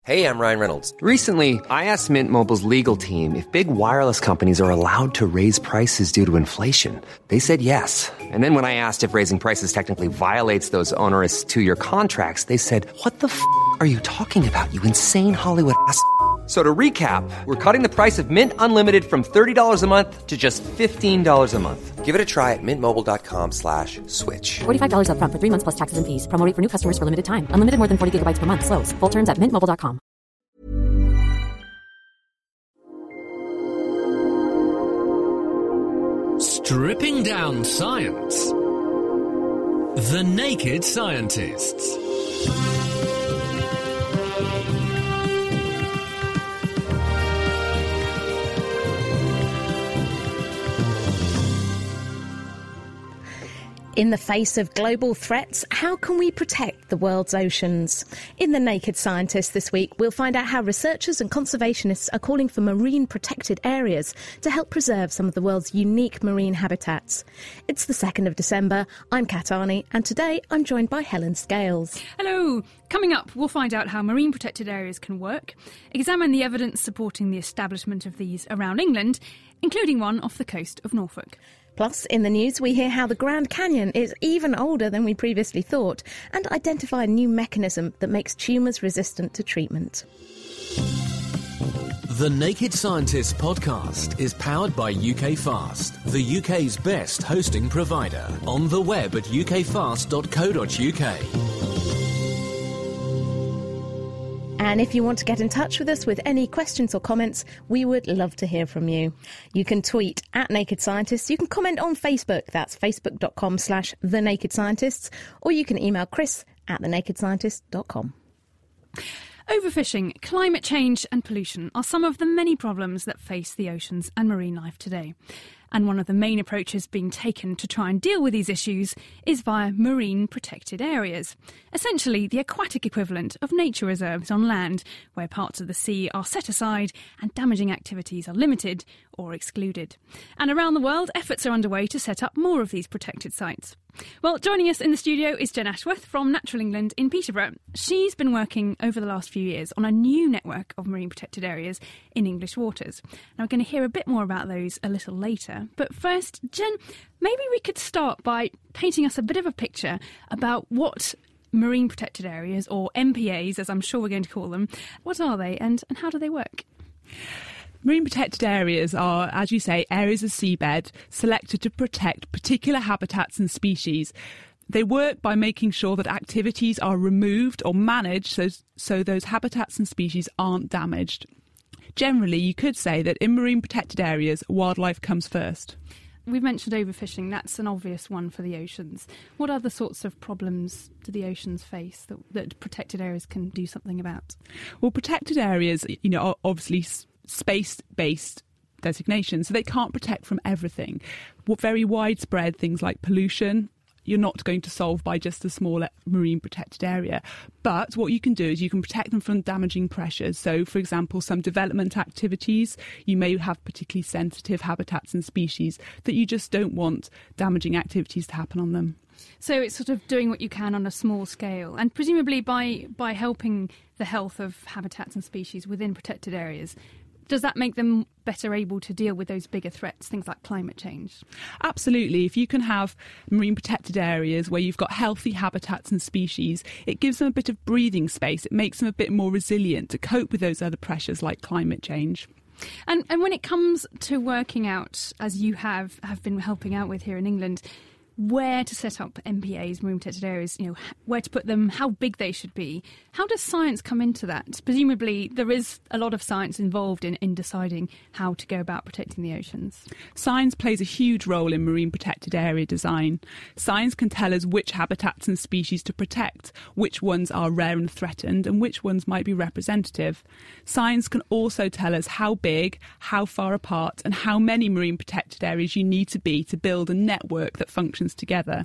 Hey, I'm Ryan Reynolds. Recently, I asked Mint Mobile's legal team if big wireless companies are allowed to raise prices due to inflation. They said yes. And then when I asked if raising prices technically violates those onerous two-year contracts, they said, "What the f*** are you talking about, you insane Hollywood ass?" So to recap, we're cutting the price of Mint Unlimited from $30 a month to just $15 a month. Give it a try at mintmobile.com/switch. $45 up front for 3 months plus taxes and fees. Promo rate for new customers for limited time. Unlimited more than 40 gigabytes per month. Slows full terms at mintmobile.com. Stripping down science. The Naked Scientists. In the face of global threats, how can we protect the world's oceans? In The Naked Scientist this week, we'll find out how researchers and conservationists are calling for marine protected areas to help preserve some of the world's unique marine habitats. It's the 2nd of December. I'm Kat Arney, and today I'm joined by Helen Scales. Hello. Coming up, we'll find out how marine protected areas can work, examine the evidence supporting the establishment of these around England, including one off the coast of Norfolk. Plus, in the news, we hear how the Grand Canyon is even older than we previously thought and identify a new mechanism that makes tumours resistant to treatment. The Naked Scientists podcast is powered by UK Fast, the UK's best hosting provider. On the web at ukfast.co.uk. And if you want to get in touch with us with any questions or comments, we would love to hear from you. You can tweet at Naked Scientists. You can comment on Facebook. That's facebook.com/The Naked Scientists. Or you can email Chris at thenakedscientist.com. Overfishing, climate change and pollution are some of the many problems that face the oceans and marine life today. And one of the main approaches being taken to try and deal with these issues is via marine protected areas. Essentially, the aquatic equivalent of nature reserves on land, where parts of the sea are set aside and damaging activities are limited or excluded. And around the world, efforts are underway to set up more of these protected sites. Well, joining us in the studio is Jen Ashworth from Natural England in Peterborough. She's been working over the last few years on a new network of marine protected areas in English waters. Now, we're going to hear a bit more about those a little later. But first, Jen, maybe we could start by painting us a bit of a picture about what marine protected areas, or MPAs, as I'm sure we're going to call them, what are they and how do they work? Marine protected areas are, as you say, areas of seabed selected to protect particular habitats and species. They work by making sure that activities are removed or managed so those habitats and species aren't damaged. Generally, you could say that in marine protected areas, wildlife comes first. We've mentioned overfishing. That's an obvious one for the oceans. What other sorts of problems do the oceans face that protected areas can do something about? Well, protected areas, are obviously space-based designations, so they can't protect from everything. Very widespread things like pollution, you're not going to solve by just a small marine protected area. But what you can do is you can protect them from damaging pressures. So, for example, some development activities, you may have particularly sensitive habitats and species that you just don't want damaging activities to happen on them. So it's sort of doing what you can on a small scale, and presumably by helping the health of habitats and species within protected areas. Does that make them better able to deal with those bigger threats, things like climate change? Absolutely. If you can have marine protected areas where you've got healthy habitats and species, it gives them a bit of breathing space. It makes them a bit more resilient to cope with those other pressures like climate change. And when it comes to working out, as you have been helping out with here in England, where to set up MPAs, marine protected areas, where to put them, how big they should be. How does science come into that? Presumably there is a lot of science involved in deciding how to go about protecting the oceans. Science plays a huge role in marine protected area design. Science can tell us which habitats and species to protect, which ones are rare and threatened, and which ones might be representative. Science can also tell us how big, how far apart, and how many marine protected areas you need to be to build a network that functions together.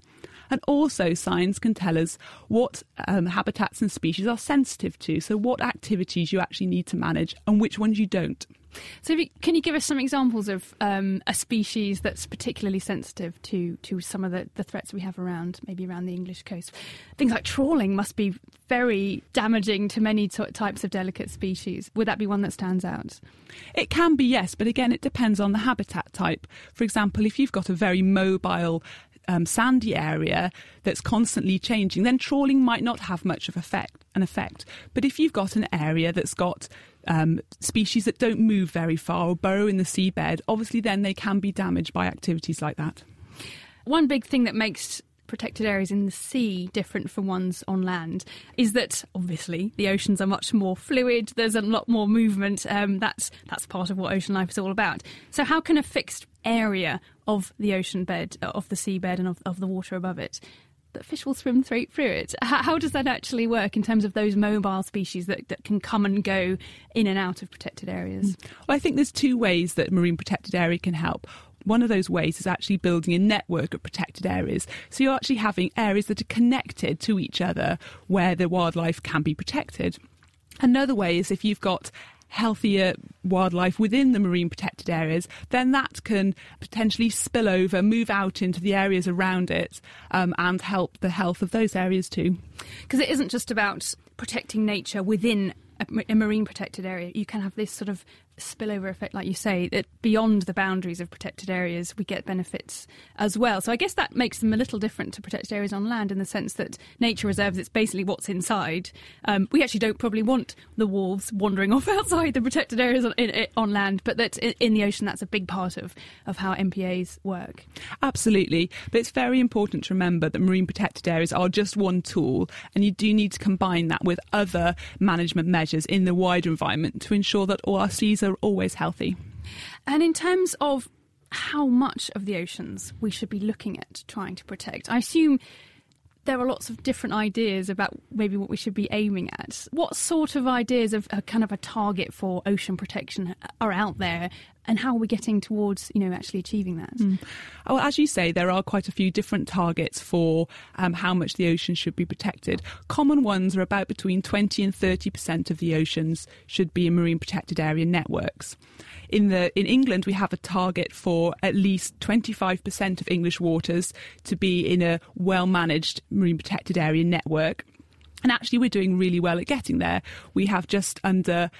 And also science can tell us what habitats and species are sensitive to, so what activities you actually need to manage and which ones you don't. So can you give us some examples of a species that's particularly sensitive to some of the threats we have around, maybe around the English coast? Things like trawling must be very damaging to many types of delicate species. Would that be one that stands out? It can be, yes, but again, it depends on the habitat type. For example, if you've got a very mobile sandy area that's constantly changing, then trawling might not have much of an effect. But if you've got an area that's got species that don't move very far or burrow in the seabed, obviously then they can be damaged by activities like that. One big thing that makes protected areas in the sea different from ones on land is that obviously the oceans are much more fluid, there's a lot more movement, that's part of what ocean life is all about. So how can a fixed area of the ocean bed, of the seabed and of the water above it, that fish will swim straight through it, how does that actually work in terms of those mobile species that can come and go in and out of protected areas? Well, I think there's two ways that marine protected area can help. One of those ways is actually building a network of protected areas. So you're actually having areas that are connected to each other where the wildlife can be protected. Another way is if you've got healthier wildlife within the marine protected areas, then that can potentially spill over, move out into the areas around it, and help the health of those areas too. Because it isn't just about protecting nature within a marine protected area. You can have this sort of spillover effect, like you say, that beyond the boundaries of protected areas we get benefits as well. So I guess that makes them a little different to protected areas on land in the sense that nature reserves, it's basically what's inside. We actually don't probably want the wolves wandering off outside the protected areas on land, but that in the ocean that's a big part of how MPAs work. Absolutely, but it's very important to remember that marine protected areas are just one tool, and you do need to combine that with other management measures in the wider environment to ensure that all our seas are always healthy. And in terms of how much of the oceans we should be looking at trying to protect, I assume there are lots of different ideas about maybe what we should be aiming at. What sort of ideas of a kind of a target for ocean protection are out there, and how are we getting towards, actually achieving that? Oh, as you say, there are quite a few different targets for how much the ocean should be protected. Common ones are about between 20 and 30% of the oceans should be in marine protected area networks. In England, we have a target for at least 25% of English waters to be in a well-managed marine protected area network. And actually, we're doing really well at getting there. We have just under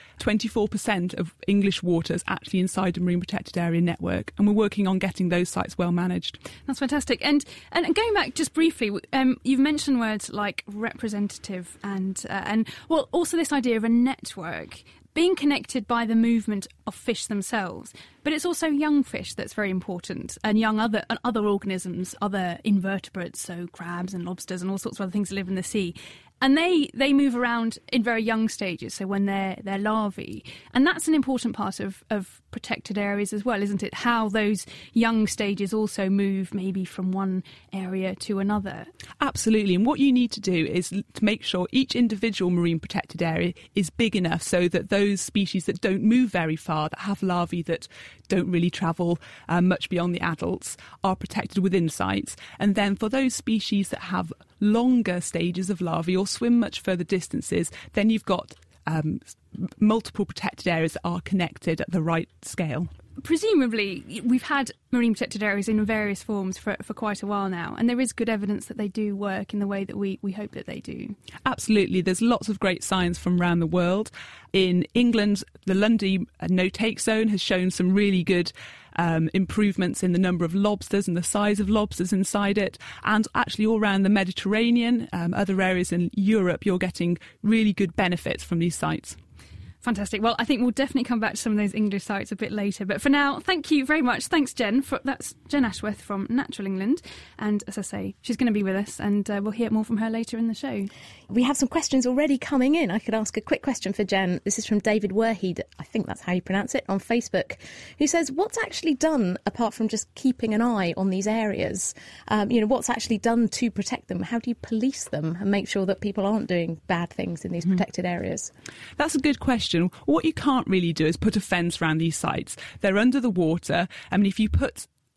24% of English waters actually inside a marine protected area network, and we're working on getting those sites well managed. That's fantastic. And going back just briefly, you've mentioned words like representative and also this idea of a network being connected by the movement of fish themselves. But it's also young fish that's very important, and young other organisms, other invertebrates, so crabs and lobsters and all sorts of other things that live in the sea. And they move around in very young stages, so when they're larvae. And that's an important part of protected areas as well, isn't it? How those young stages also move maybe from one area to another. Absolutely. And what you need to do is to make sure each individual marine protected area is big enough so that those species that don't move very far, that have larvae that don't really travel much beyond the adults, are protected within sites. And then for those species that have longer stages of larvae or swim much further distances, then you've got multiple protected areas that are connected at the right scale. Presumably, we've had marine protected areas in various forms for quite a while now, and there is good evidence that they do work in the way that we hope that they do. Absolutely. There's lots of great science from around the world. In England, the Lundy no-take zone has shown some really good improvements in the number of lobsters and the size of lobsters inside it. And actually all around the Mediterranean, other areas in Europe, you're getting really good benefits from these sites. Fantastic. Well, I think we'll definitely come back to some of those English sites a bit later. But for now, thank you very much. Thanks, Jen. That's Jen Ashworth from Natural England. And as I say, she's going to be with us, and we'll hear more from her later in the show. We have some questions already coming in. I could ask a quick question for Jen. This is from David Werheed, I think that's how you pronounce it, on Facebook, who says, what's actually done apart from just keeping an eye on these areas? What's actually done to protect them? How do you police them and make sure that people aren't doing bad things in these protected areas? That's a good question. What you can't really do is put a fence around these sites. They're under the water. I mean, if you put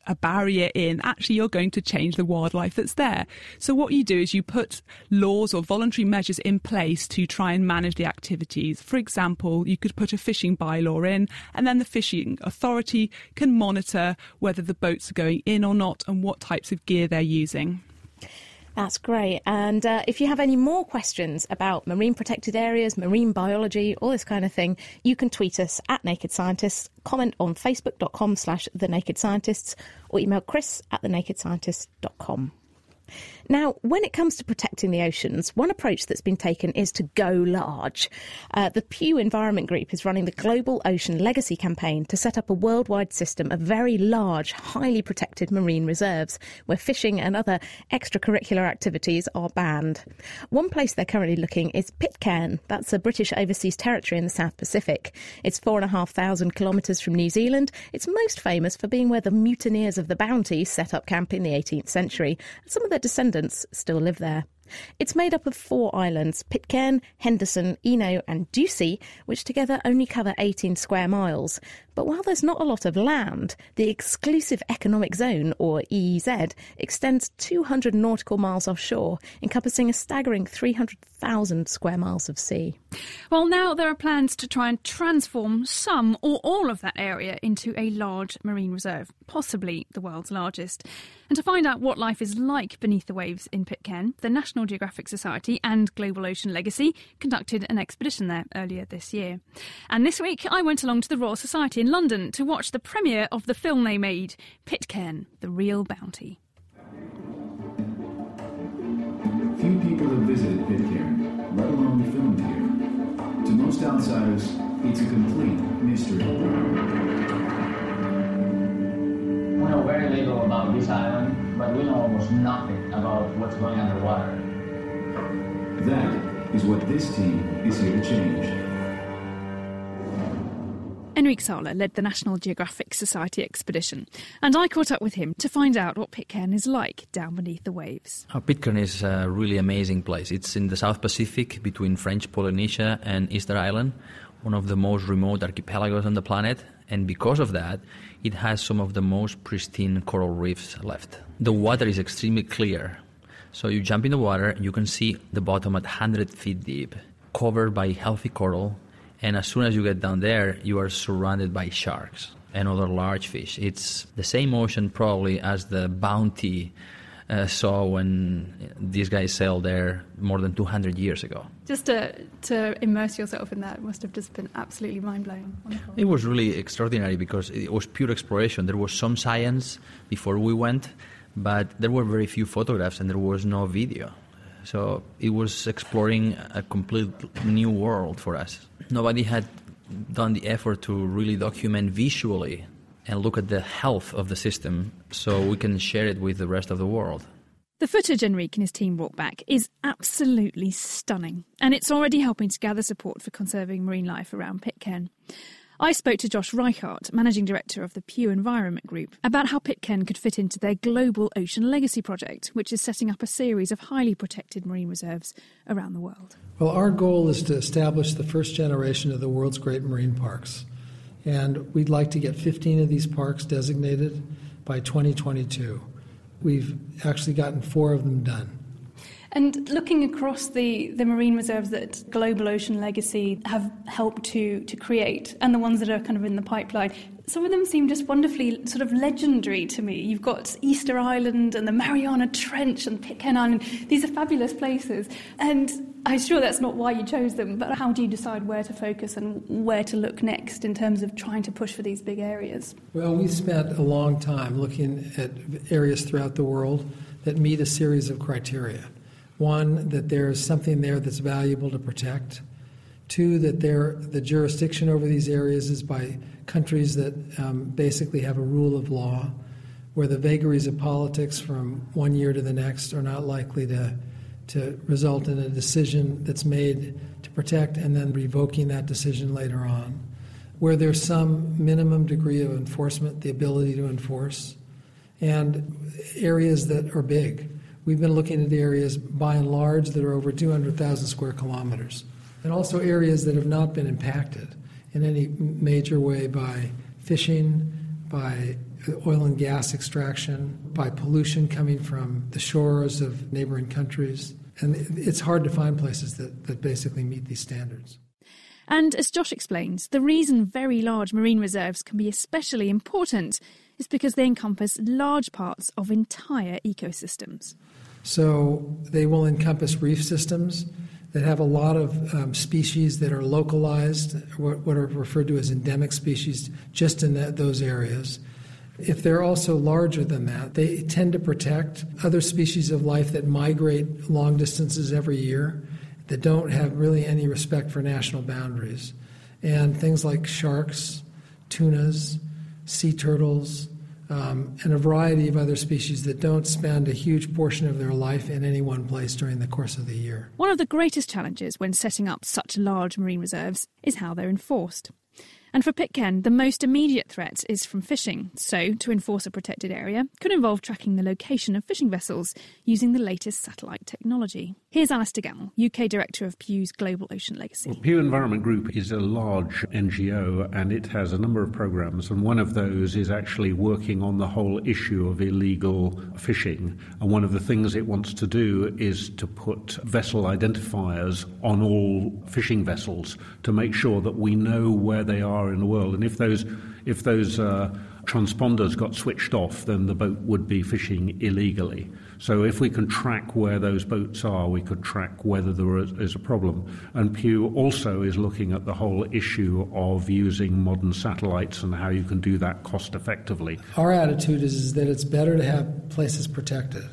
a barrier in, actually you're going to change the wildlife that's there. So what you do is you put laws or voluntary measures in place to try and manage the activities. For example, you could put a fishing bylaw in, and then the fishing authority can monitor whether the boats are going in or not and what types of gear they're using. That's great. And if you have any more questions about marine protected areas, marine biology, all this kind of thing, you can tweet us at Naked Scientists, comment on facebook.com/The Naked Scientists, or email chris@thenakedscientist.com. Now, when it comes to protecting the oceans, one approach that's been taken is to go large. The Pew Environment Group is running the Global Ocean Legacy campaign to set up a worldwide system of very large, highly protected marine reserves where fishing and other extracurricular activities are banned. One place they're currently looking is Pitcairn. That's a British overseas territory in the South Pacific. It's 4,500 kilometres from New Zealand. It's most famous for being where the mutineers of the Bounty set up camp in the 18th century. Some of their descendants still live there. It's made up of 4 islands, Pitcairn, Henderson, Eno and Ducie, which together only cover 18 square miles. But while there's not a lot of land, the Exclusive Economic Zone, or EEZ, extends 200 nautical miles offshore, encompassing a staggering 300,000 square miles of sea. Well, now there are plans to try and transform some or all of that area into a large marine reserve, possibly the world's largest. And to find out what life is like beneath the waves in Pitcairn, the National Geographic Society and Global Ocean Legacy conducted an expedition there earlier this year. And this week I went along to the Royal Society in London to watch the premiere of the film they made, Pitcairn, The Real Bounty. Few people have visited Pitcairn, let alone filmed here. To most outsiders, it's a complete mystery. We know very little about this island, but we know almost nothing about what's going underwater. That is what this team is here to change. Enrique Sala led the National Geographic Society expedition, and I caught up with him to find out what Pitcairn is like down beneath the waves. Pitcairn is a really amazing place. It's in the South Pacific between French Polynesia and Easter Island, one of the most remote archipelagos on the planet, and because of that, it has some of the most pristine coral reefs left. The water is extremely clear, so you jump in the water and you can see the bottom at 100 feet deep, covered by healthy coral. And as soon as you get down there, you are surrounded by sharks and other large fish. It's the same ocean probably as the Bounty saw when these guys sailed there more than 200 years ago. Just to immerse yourself in that must have just been absolutely mind-blowing. Wonderful. It was really extraordinary because it was pure exploration. There was some science before we went, but there were very few photographs and there was no video. So it was exploring a complete new world for us. Nobody had done the effort to really document visually and look at the health of the system so we can share it with the rest of the world. The footage Enrique and his team brought back is absolutely stunning, and it's already helping to gather support for conserving marine life around Pitcairn. I spoke to Josh Reichart, Managing Director of the Pew Environment Group, about how Pitcairn could fit into their Global Ocean Legacy project, which is setting up a series of highly protected marine reserves around the world. Well, our goal is to establish the first generation of the world's great marine parks. And we'd like to get 15 of these parks designated by 2022. We've actually gotten 4 of them done. And looking across the marine reserves that Global Ocean Legacy have helped to create, and the ones that are kind of in the pipeline, some of them seem just wonderfully sort of legendary to me. You've got Easter Island and the Mariana Trench and Pitcairn Island. These are fabulous places. And I'm sure that's not why you chose them, but how do you decide where to focus and where to look next in terms of trying to push for these big areas? Well, we spent a long time looking at areas throughout the world that meet a series of criteria. 1, that there's something there that's valuable to protect. 2, that the jurisdiction over these areas is by countries that basically have a rule of law, where the vagaries of politics from one year to the next are not likely to result in a decision that's made to protect and then revoking that decision later on, where there's some minimum degree of enforcement, the ability to enforce, and areas that are big. We've been looking at areas, by and large, that are over 200,000 square kilometers, and also areas that have not been impacted in any major way by fishing, by oil and gas extraction, by pollution coming from the shores of neighboring countries. And it's hard to find places that basically meet these standards. And as Josh explains, the reason very large marine reserves can be especially important is because they encompass large parts of entire ecosystems. So they will encompass reef systems that have a lot of species that are localized, what are referred to as endemic species, just in those areas. If they're also larger than that, they tend to protect other species of life that migrate long distances every year, that don't have really any respect for national boundaries. And things like sharks, tunas, sea turtles, and a variety of other species that don't spend a huge portion of their life in any one place during the course of the year. One of the greatest challenges when setting up such large marine reserves is how they're enforced. And for Pitcairn, the most immediate threat is from fishing. So, to enforce a protected area could involve tracking the location of fishing vessels using the latest satellite technology. Here's Alistair Gamble, UK Director of Pew's Global Ocean Legacy. Well, Pew Environment Group is a large NGO and it has a number of programs, and one of those is actually working on the whole issue of illegal fishing. And one of the things it wants to do is to put vessel identifiers on all fishing vessels to make sure that we know where they are in the world. And if those transponders got switched off, then the boat would be fishing illegally. So if we can track where those boats are, we could track whether there is a problem. And Pew also is looking at the whole issue of using modern satellites and how you can do that cost effectively. Our attitude is that it's better to have places protected,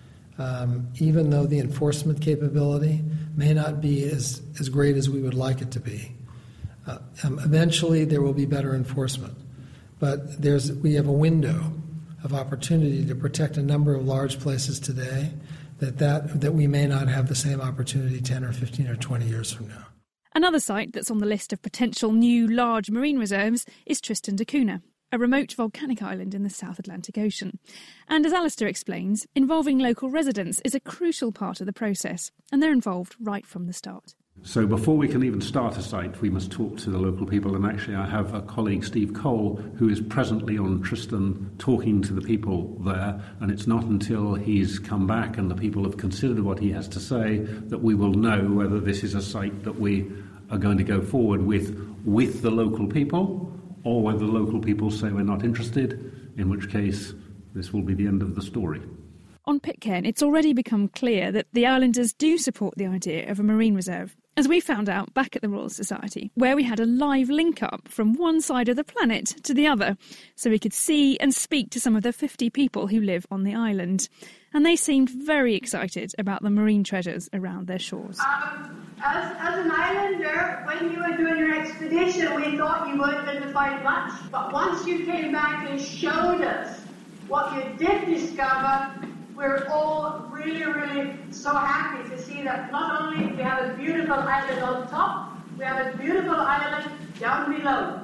even though the enforcement capability may not be as great as we would like it to be. Eventually there will be better enforcement, but we have a window of opportunity to protect a number of large places today that we may not have the same opportunity 10 or 15 or 20 years from now. Another site that's on the list of potential new large marine reserves is Tristan da Cunha, a remote volcanic island in the South Atlantic Ocean. And as Alistair explains, involving local residents is a crucial part of the process, and they're involved right from the start. So before we can even start a site, we must talk to the local people. And actually, I have a colleague, Steve Cole, who is presently on Tristan talking to the people there. And it's not until he's come back and the people have considered what he has to say that we will know whether this is a site that we are going to go forward with the local people, or whether the local people say we're not interested, in which case this will be the end of the story. On Pitcairn, it's already become clear that the islanders do support the idea of a marine reserve, as we found out back at the Royal Society, where we had a live link-up from one side of the planet to the other, so we could see and speak to some of the 50 people who live on the island. And they seemed very excited about the marine treasures around their shores. As an islander, when you were doing your expedition, we thought you weren't going to find much. But once you came back and showed us what you did discover, we're all really, really so happy to see that not only we have a beautiful island on top, we have a beautiful island down below.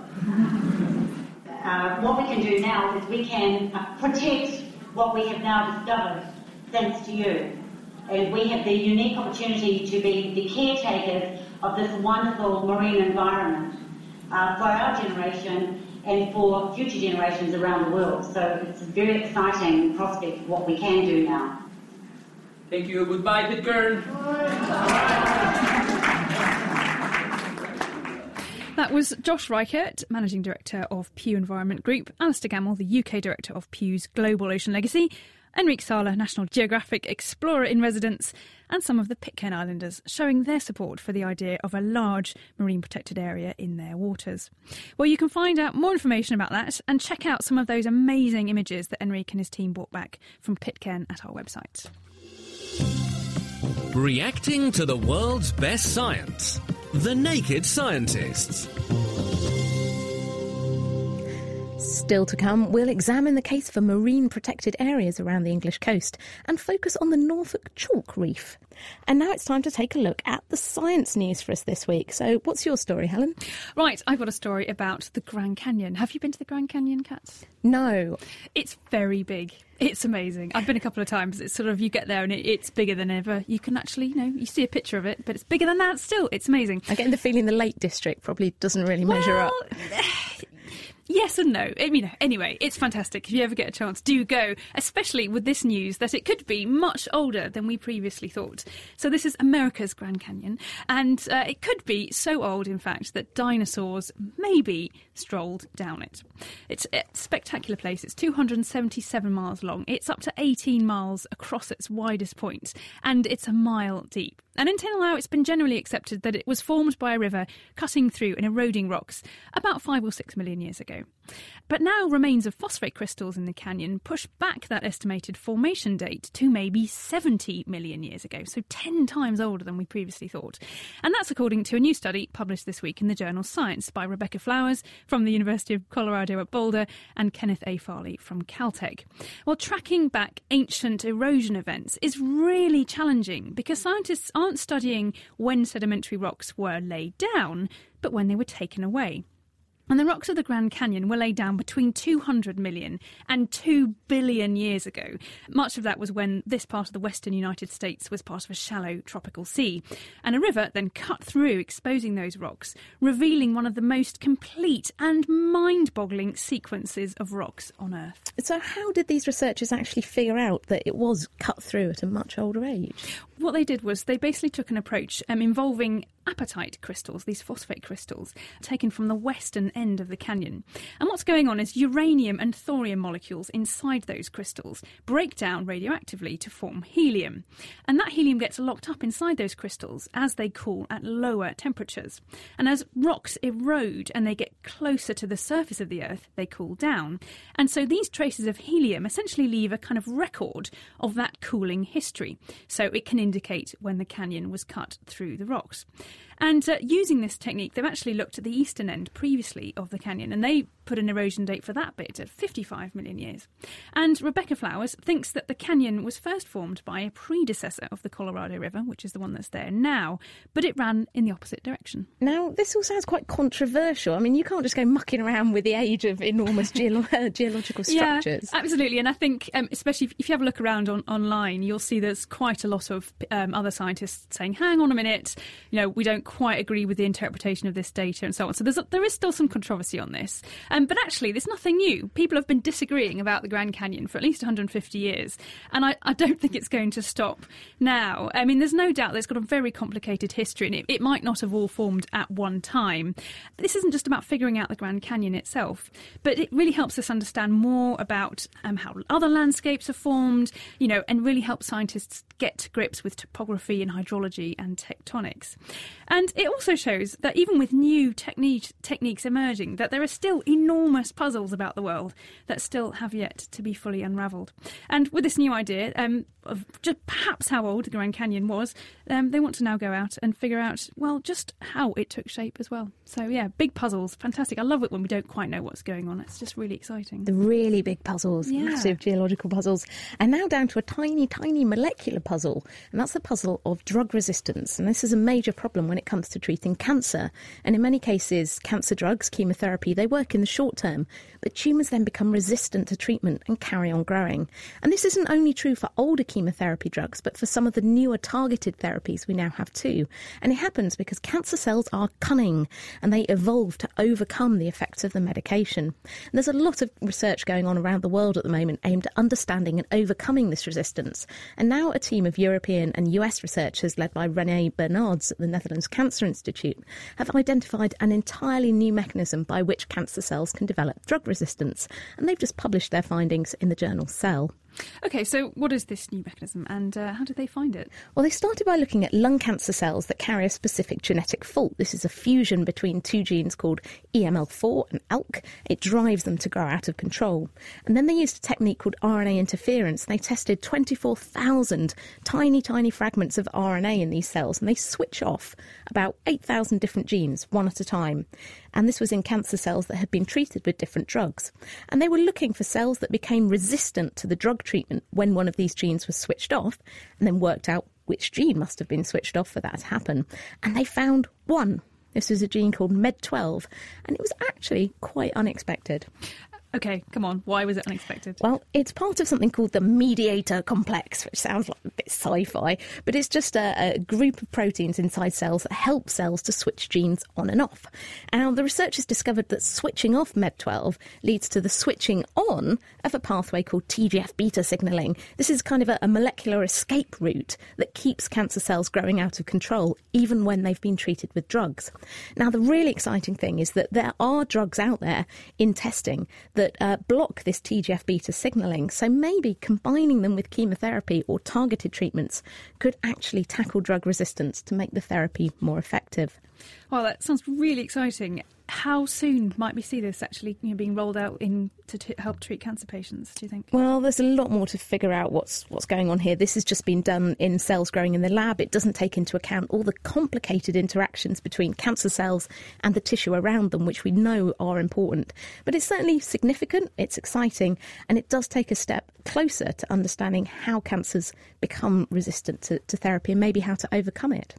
What we can do now is we can protect what we have now discovered, thanks to you. And we have the unique opportunity to be the caretakers of this wonderful marine environment for our generation and for future generations around the world. So it's a very exciting prospect of what we can do now. Thank you. Goodbye, Pitcairn. That was Josh Reichert, Managing Director of Pew Environment Group, Alistair Gamble, the UK Director of Pew's Global Ocean Legacy, Enrique Sala, National Geographic Explorer in Residence, and some of the Pitcairn Islanders showing their support for the idea of a large marine protected area in their waters. Well, you can find out more information about that and check out some of those amazing images that Enrique and his team brought back from Pitcairn at our website. Reacting to the world's best science. The Naked Scientists. Still to come, we'll examine the case for marine protected areas around the English coast and focus on the Norfolk Chalk Reef. And now it's time to take a look at the science news for us this week. So what's your story, Helen? Right, I've got a story about the Grand Canyon. Have you been to the Grand Canyon, Kat? No. It's very big. It's amazing. I've been a couple of times. It's sort of, you get there and it's bigger than ever. You can actually, you see a picture of it, but it's bigger than that still. It's amazing. I'm getting the feeling the Lake District probably doesn't really measure up. Yes and no. Anyway, it's fantastic. If you ever get a chance, do go, especially with this news that it could be much older than we previously thought. So this is America's Grand Canyon, and it could be so old, in fact, that dinosaurs maybe strolled down it. It's a spectacular place. It's 277 miles long. It's up to 18 miles across its widest point, and it's a mile deep. And until now, it's been generally accepted that it was formed by a river cutting through and eroding rocks about 5 or 6 million years ago. But now remains of phosphate crystals in the canyon push back that estimated formation date to maybe 70 million years ago, so 10 times older than we previously thought. And that's according to a new study published this week in the journal Science by Rebecca Flowers from the University of Colorado at Boulder and Kenneth A. Farley from Caltech. Well, tracking back ancient erosion events is really challenging because scientists aren't studying when sedimentary rocks were laid down, but when they were taken away. And the rocks of the Grand Canyon were laid down between 200 million and 2 billion years ago. Much of that was when this part of the western United States was part of a shallow tropical sea. And a river then cut through, exposing those rocks, revealing one of the most complete and mind-boggling sequences of rocks on Earth. So how did these researchers actually figure out that it was cut through at a much older age? What they did was they basically took an approach involving apatite crystals, these phosphate crystals, taken from the western end of the canyon. And what's going on is uranium and thorium molecules inside those crystals break down radioactively to form helium. And that helium gets locked up inside those crystals as they cool at lower temperatures. And as rocks erode and they get closer to the surface of the Earth, they cool down. And so these traces of helium essentially leave a kind of record of that cooling history. So it can indicate when the canyon was cut through the rocks. And using this technique, they've actually looked at the eastern end previously of the canyon, and they put an erosion date for that bit at 55 million years. And Rebecca Flowers thinks that the canyon was first formed by a predecessor of the Colorado River, which is the one that's there now, but it ran in the opposite direction. Now, this all sounds quite controversial. I mean, you can't just go mucking around with the age of enormous geological structures. Yeah, absolutely. And I think, especially if you have a look around online, you'll see there's quite a lot of other scientists saying, hang on a minute, we don't quite agree with the interpretation of this data and so on. So there is still some controversy on this. But actually, there's nothing new. People have been disagreeing about the Grand Canyon for at least 150 years. And I don't think it's going to stop now. I mean, there's no doubt that it's got a very complicated history, and it might not have all formed at one time. But this isn't just about figuring out the Grand Canyon itself, but it really helps us understand more about how other landscapes are formed, and really help scientists get to grips with topography and hydrology and tectonics. And it also shows that even with new techniques emerging, that there are still enormous puzzles about the world that still have yet to be fully unravelled. And with this new idea of just perhaps how old the Grand Canyon was, they want to now go out and figure out, well, just how it took shape as well. So, yeah, big puzzles. Fantastic. I love it when we don't quite know what's going on. It's just really exciting. The really big puzzles, massive geological puzzles. And now down to a tiny, tiny molecular puzzle. And that's the puzzle of drug resistance. And this is a major problem when it comes to treating cancer. And in many cases, cancer drugs, chemotherapy, they work in the short term, but tumours then become resistant to treatment and carry on growing. And this isn't only true for older chemotherapy drugs, but for some of the newer targeted therapies we now have too. And it happens because cancer cells are cunning and they evolve to overcome the effects of the medication. And there's a lot of research going on around the world at the moment aimed at understanding and overcoming this resistance. And now a team of European and US researchers led by René Bernards at the Netherlands Cancer Institute have identified an entirely new mechanism by which cancer cells can develop drug resistance. And they've just published their findings in the journal Cell. OK, so what is this new mechanism and how did they find it? Well, they started by looking at lung cancer cells that carry a specific genetic fault. This is a fusion between two genes called EML4 and ALK. It drives them to grow out of control. And then they used a technique called RNA interference. They tested 24,000 tiny, tiny fragments of RNA in these cells, and they switch off about 8,000 different genes, one at a time. And this was in cancer cells that had been treated with different drugs. And they were looking for cells that became resistant to the drug treatment when one of these genes was switched off, and then worked out which gene must have been switched off for that to happen. And they found one. This was a gene called MED12, and it was actually quite unexpected. OK, come on. Why was it unexpected? Well, it's part of something called the mediator complex, which sounds like a bit sci-fi, but it's just a group of proteins inside cells that help cells to switch genes on and off. Now, the researchers discovered that switching off MED12 leads to the switching on of a pathway called TGF-beta signalling. This is kind of a molecular escape route that keeps cancer cells growing out of control, even when they've been treated with drugs. Now, the really exciting thing is that there are drugs out there in testing that block this TGF-beta signalling, so maybe combining them with chemotherapy or targeted treatments could actually tackle drug resistance to make the therapy more effective. Well, that sounds really exciting. How soon might we see this actually being rolled out to help treat cancer patients, do you think? Well, there's a lot more to figure out what's going on here. This has just been done in cells growing in the lab. It doesn't take into account all the complicated interactions between cancer cells and the tissue around them, which we know are important. But it's certainly significant, it's exciting, and it does take a step closer to understanding how cancers become resistant to therapy and maybe how to overcome it.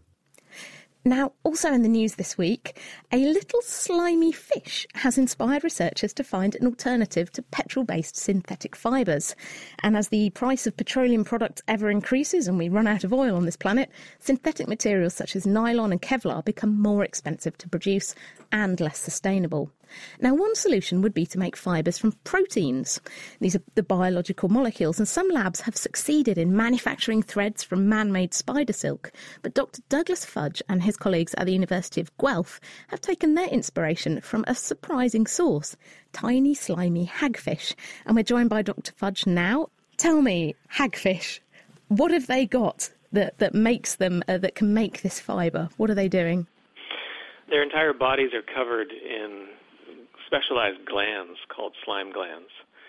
Now, also in the news this week, a little slimy fish has inspired researchers to find an alternative to petrol-based synthetic fibres. And as the price of petroleum products ever increases and we run out of oil on this planet, synthetic materials such as nylon and Kevlar become more expensive to produce and less sustainable. Now, one solution would be to make fibres from proteins. These are the biological molecules, and some labs have succeeded in manufacturing threads from man-made spider silk. But Dr. Douglas Fudge and his colleagues at the University of Guelph have taken their inspiration from a surprising source, tiny, slimy hagfish. And we're joined by Dr. Fudge now. Tell me, hagfish, what have they got that makes them, that can make this fibre? What are they doing? Their entire bodies are covered in specialized glands called slime glands.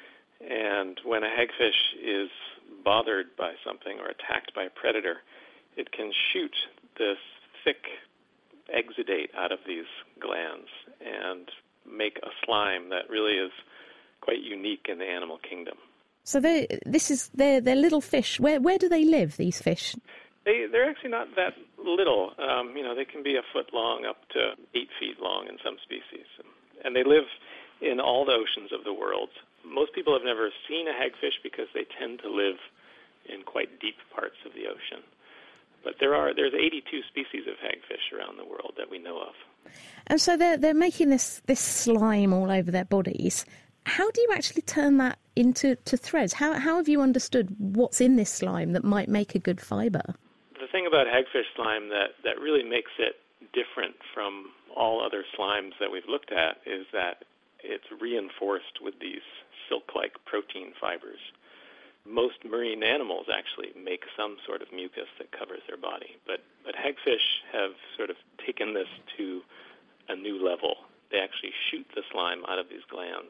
And when a hagfish is bothered by something or attacked by a predator, it can shoot this thick exudate out of these glands and make a slime that really is quite unique in the animal kingdom. So they're little fish. Where do they live, these fish? They're actually not that little. They can be a foot long up to 8 feet long in some species. And they live in all the oceans of the world. Most people have never seen a hagfish because they tend to live in quite deep parts of the ocean. But there's 82 species of hagfish around the world that we know of. And so they're making this slime all over their bodies. How do you actually turn that into threads? How have you understood what's in this slime that might make a good fibre? The thing about hagfish slime that really makes it different from all other slimes that we've looked at is that it's reinforced with these silk-like protein fibers. Most marine animals actually make some sort of mucus that covers their body, but hagfish have sort of taken this to a new level. They actually shoot the slime out of these glands,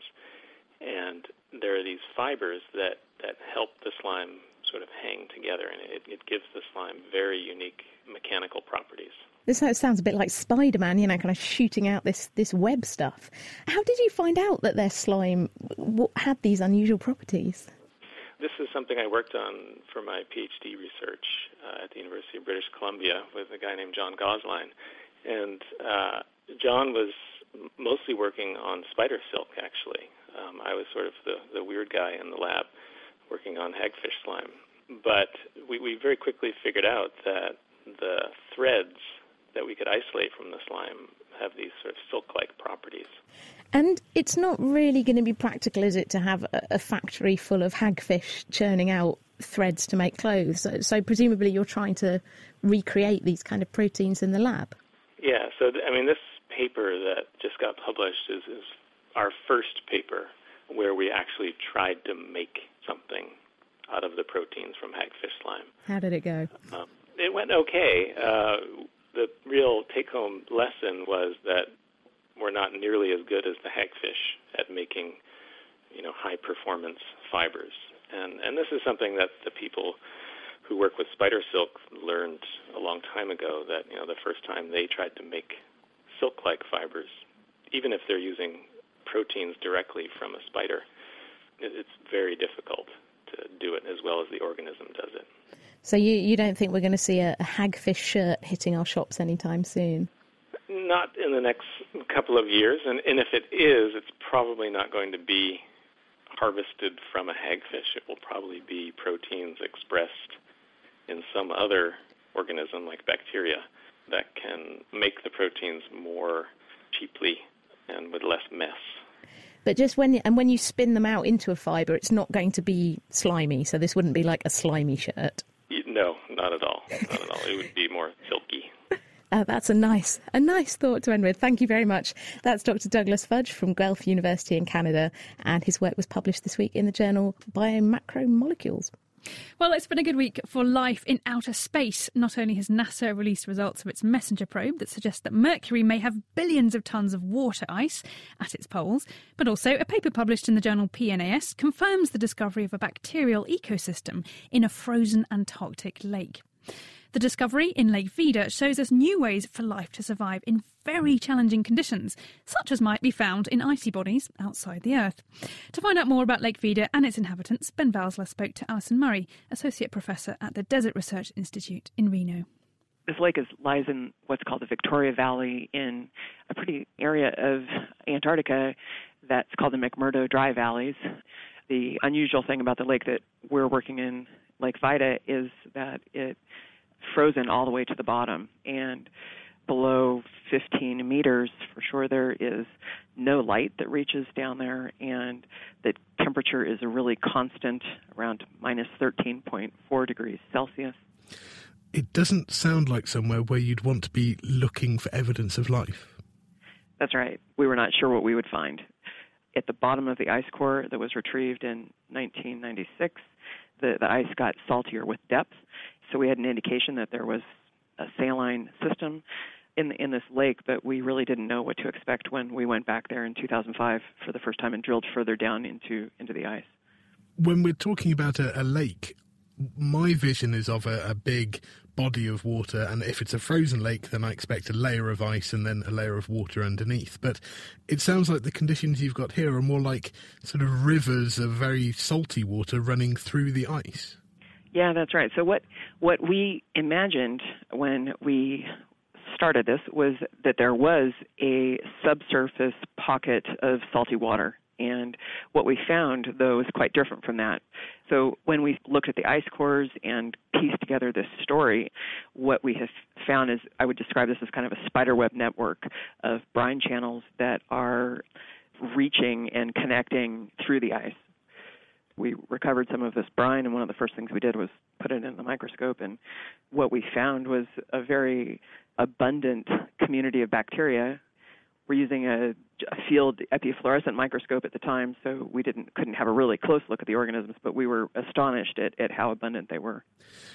and there are these fibers that help the slime sort of hang together, and it gives the slime very unique mechanical properties. This sounds a bit like Spider-Man, kind of shooting out this web stuff. How did you find out that their slime had these unusual properties? This is something I worked on for my PhD research at the University of British Columbia with a guy named John Gosline. And John was mostly working on spider silk, actually. I was sort of the weird guy in the lab working on hagfish slime. But we very quickly figured out that the threads that we could isolate from the slime have these sort of silk-like properties. And it's not really going to be practical, is it, to have a factory full of hagfish churning out threads to make clothes? So presumably you're trying to recreate these kind of proteins in the lab. Yeah, so this paper that just got published is our first paper where we actually tried to make something out of the proteins from hagfish slime. How did it go? It went okay. The real take-home lesson was that we're not nearly as good as the hagfish at making, high-performance fibers. And this is something that the people who work with spider silk learned a long time ago, that, the first time they tried to make silk-like fibers, even if they're using proteins directly from a spider, it's very difficult to do it as well as the organism does it. So you don't think we're going to see a hagfish shirt hitting our shops anytime soon? Not in the next couple of years, and if it is, it's probably not going to be harvested from a hagfish, it will probably be proteins expressed in some other organism like bacteria that can make the proteins more cheaply and with less mess. But just when you spin them out into a fibre, it's not going to be slimy, so this wouldn't be like a slimy shirt. No, not at all. Not at all. It would be more silky. That's a nice thought to end with. Thank you very much. That's Dr. Douglas Fudge from Guelph University in Canada, and his work was published this week in the journal Biomacromolecules. Well, it's been a good week for life in outer space. Not only has NASA released results of its MESSENGER probe that suggest that Mercury may have billions of tons of water ice at its poles, but also a paper published in the journal PNAS confirms the discovery of a bacterial ecosystem in a frozen Antarctic lake. The discovery in Lake Vida shows us new ways for life to survive in very challenging conditions, such as might be found in icy bodies outside the Earth. To find out more about Lake Vida and its inhabitants, Ben Valsler spoke to Alison Murray, Associate Professor at the Desert Research Institute in Reno. This lake lies in what's called the Victoria Valley in a pretty area of Antarctica that's called the McMurdo Dry Valleys. The unusual thing about the lake that we're working in, Lake Vida, is that it's frozen all the way to the bottom, and below 15 meters for sure there is no light that reaches down there, and the temperature is a really constant around minus 13.4 degrees Celsius. It doesn't sound like somewhere where you'd want to be looking for evidence of life. That's right. We were not sure what we would find. At the bottom of the ice core that was retrieved in 1996, the ice got saltier with depth, so we had an indication that there was a saline system in this lake, but we really didn't know what to expect when we went back there in 2005 for the first time and drilled further down into the ice. When we're talking about a lake, my vision is of a big body of water, and if it's a frozen lake, then I expect a layer of ice and then a layer of water underneath. But it sounds like the conditions you've got here are more like sort of rivers of very salty water running through the ice. Yeah, that's right. So what we imagined when we started this was that there was a subsurface pocket of salty water. And what we found, though, is quite different from that. So when we looked at the ice cores and pieced together this story, what we have found is, I would describe this as kind of a spiderweb network of brine channels that are reaching and connecting through the ice. We recovered some of this brine, and one of the first things we did was put it in the microscope, and what we found was a very abundant community of bacteria. We're using a field epifluorescent microscope at the time, so we couldn't have a really close look at the organisms, but we were astonished at how abundant they were.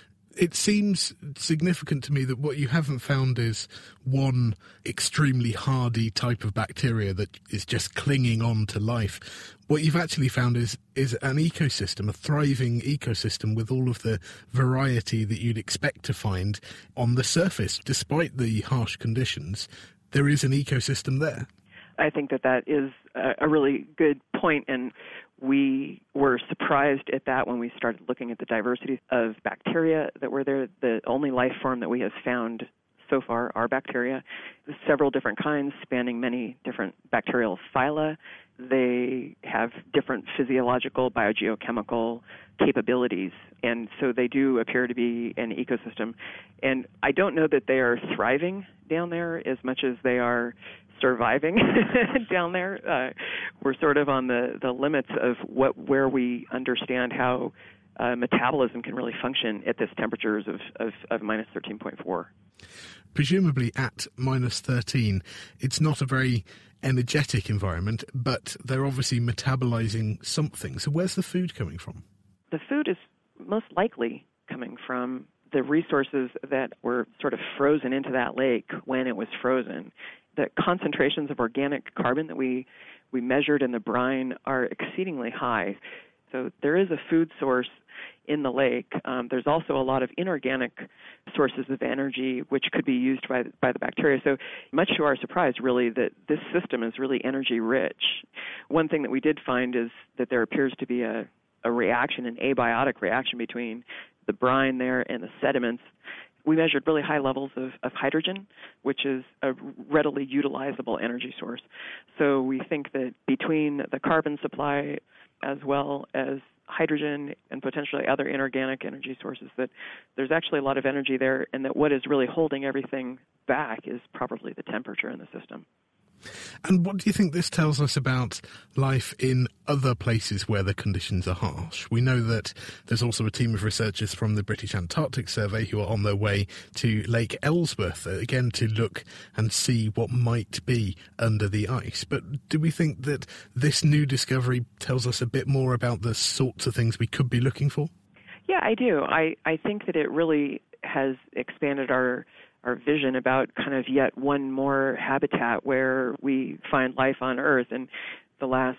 It seems significant to me that what you haven't found is one extremely hardy type of bacteria that is just clinging on to life. What you've actually found is an ecosystem, a thriving ecosystem with all of the variety that you'd expect to find on the surface. Despite the harsh conditions, there is an ecosystem there. I think that is a really good point, and we were surprised at that when we started looking at the diversity of bacteria that were there. The only life form that we have found so far are bacteria, several different kinds spanning many different bacterial phyla. They have different physiological, biogeochemical capabilities, and so they do appear to be an ecosystem. And I don't know that they are thriving down there as much as they are surviving down there. We're sort of on the limits of where we understand how metabolism can really function at this temperatures of minus 13.4. Presumably at minus 13, it's not a very energetic environment, but they're obviously metabolizing something. So where's the food coming from? The food is most likely coming from the resources that were sort of frozen into that lake when it was frozen. The concentrations of organic carbon that we measured in the brine are exceedingly high. So there is a food source in the lake. There's also a lot of inorganic sources of energy which could be used by the bacteria. So much to our surprise, really, that this system is really energy rich. One thing that we did find is that there appears to be a reaction, an abiotic reaction between the brine there and the sediments. We measured really high levels of hydrogen, which is a readily utilizable energy source. So we think that between the carbon supply as well as hydrogen and potentially other inorganic energy sources, that there's actually a lot of energy there, and that what is really holding everything back is probably the temperature in the system. And what do you think this tells us about life in other places where the conditions are harsh? We know that there's also a team of researchers from the British Antarctic Survey who are on their way to Lake Ellsworth, again to look and see what might be under the ice. But do we think that this new discovery tells us a bit more about the sorts of things we could be looking for? Yeah, I do. I think that it really has expanded our vision about kind of yet one more habitat where we find life on Earth. And the last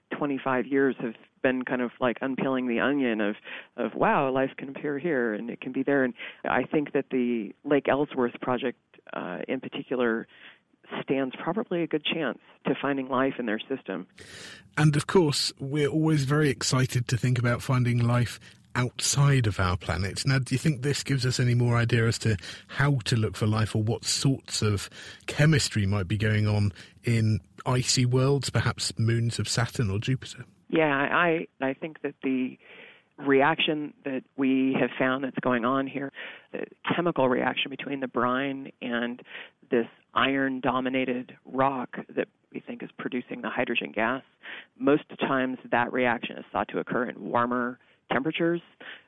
25 years have been kind of like unpeeling the onion of wow, life can appear here and it can be there. And I think that the Lake Ellsworth project in particular stands probably a good chance to finding life in their system. And of course, we're always very excited to think about finding life outside of our planet. Now, do you think this gives us any more idea as to how to look for life, or what sorts of chemistry might be going on in icy worlds, perhaps moons of Saturn or Jupiter? Yeah, I think that the reaction that we have found that's going on here, the chemical reaction between the brine and this iron-dominated rock that we think is producing the hydrogen gas, most of the times that reaction is thought to occur in warmer temperatures.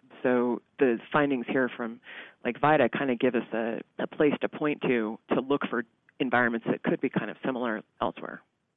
So the findings here from Lake Vida kind of give us a place to point to look for environments that could be kind of similar elsewhere.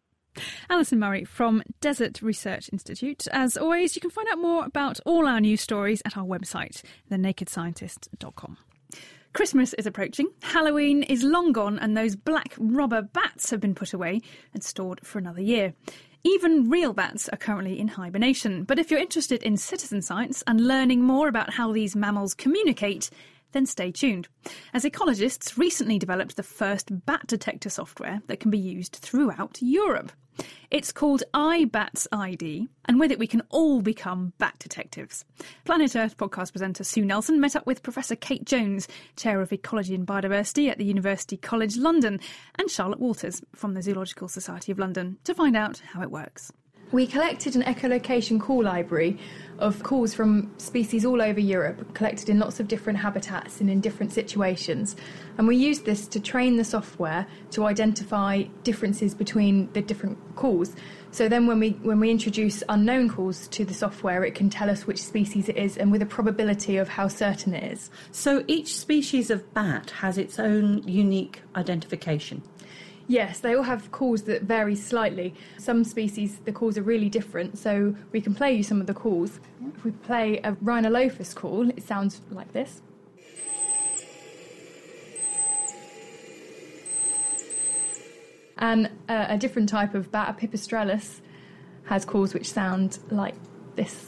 Alison Murray from Desert Research Institute. As always, you can find out more about all our news stories at our website, thenakedscientist.com. Christmas is approaching, Halloween is long gone, and those black rubber bats have been put away and stored for another year. Even real bats are currently in hibernation. But if you're interested in citizen science and learning more about how these mammals communicate, then stay tuned, as ecologists recently developed the first bat detector software that can be used throughout Europe. It's called iBats ID, and with it we can all become bat detectives. Planet Earth podcast presenter Sue Nelson met up with Professor Kate Jones, Chair of Ecology and Biodiversity at the University College London, and Charlotte Walters from the Zoological Society of London to find out how it works. We collected an echolocation call library of calls from species all over Europe, collected in lots of different habitats and in different situations. And we used this to train the software to identify differences between the different calls. So then when we introduce unknown calls to the software, it can tell us which species it is and with a probability of how certain it is. So each species of bat has its own unique identification? Yes, they all have calls that vary slightly. Some species, the calls are really different, so we can play you some of the calls. If we play a Rhinolophus call, it sounds like this. And a different type of bat, a Pipistrellus, has calls which sound like this.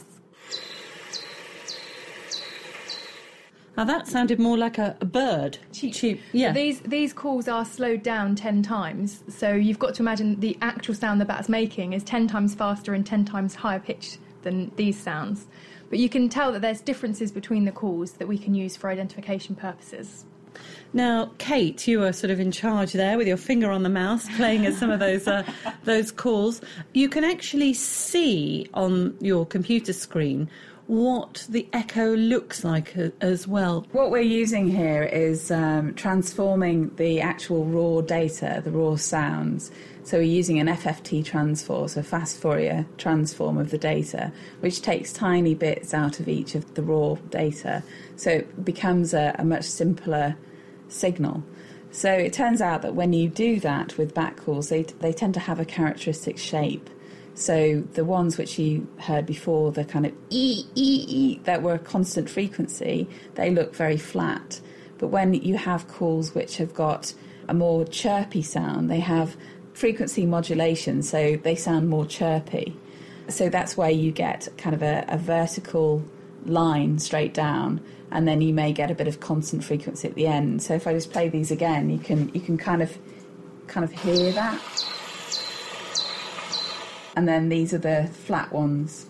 Now that sounded more like a bird. Cheep. Yeah. These calls are slowed down 10 times, so you've got to imagine the actual sound the bat's making is 10 times faster and 10 times higher pitched than these sounds. But you can tell that there's differences between the calls that we can use for identification purposes. Now, Kate, you were sort of in charge there with your finger on the mouse, playing at some of those calls. You can actually see on your computer screen what the echo looks like as well. What we're using here is transforming the actual raw data, the raw sounds. So we're using an FFT transform, so fast Fourier transform of the data, which takes tiny bits out of each of the raw data. So it becomes a much simpler signal. So it turns out that when you do that with bat calls, they tend to have a characteristic shape. So the ones which you heard before, the kind of ee that were a constant frequency, they look very flat. But when you have calls which have got a more chirpy sound, they have frequency modulation, so they sound more chirpy. So that's where you get kind of a vertical line straight down, and then you may get a bit of constant frequency at the end. So if I just play these again, you can kind of hear that. And then these are the flat ones.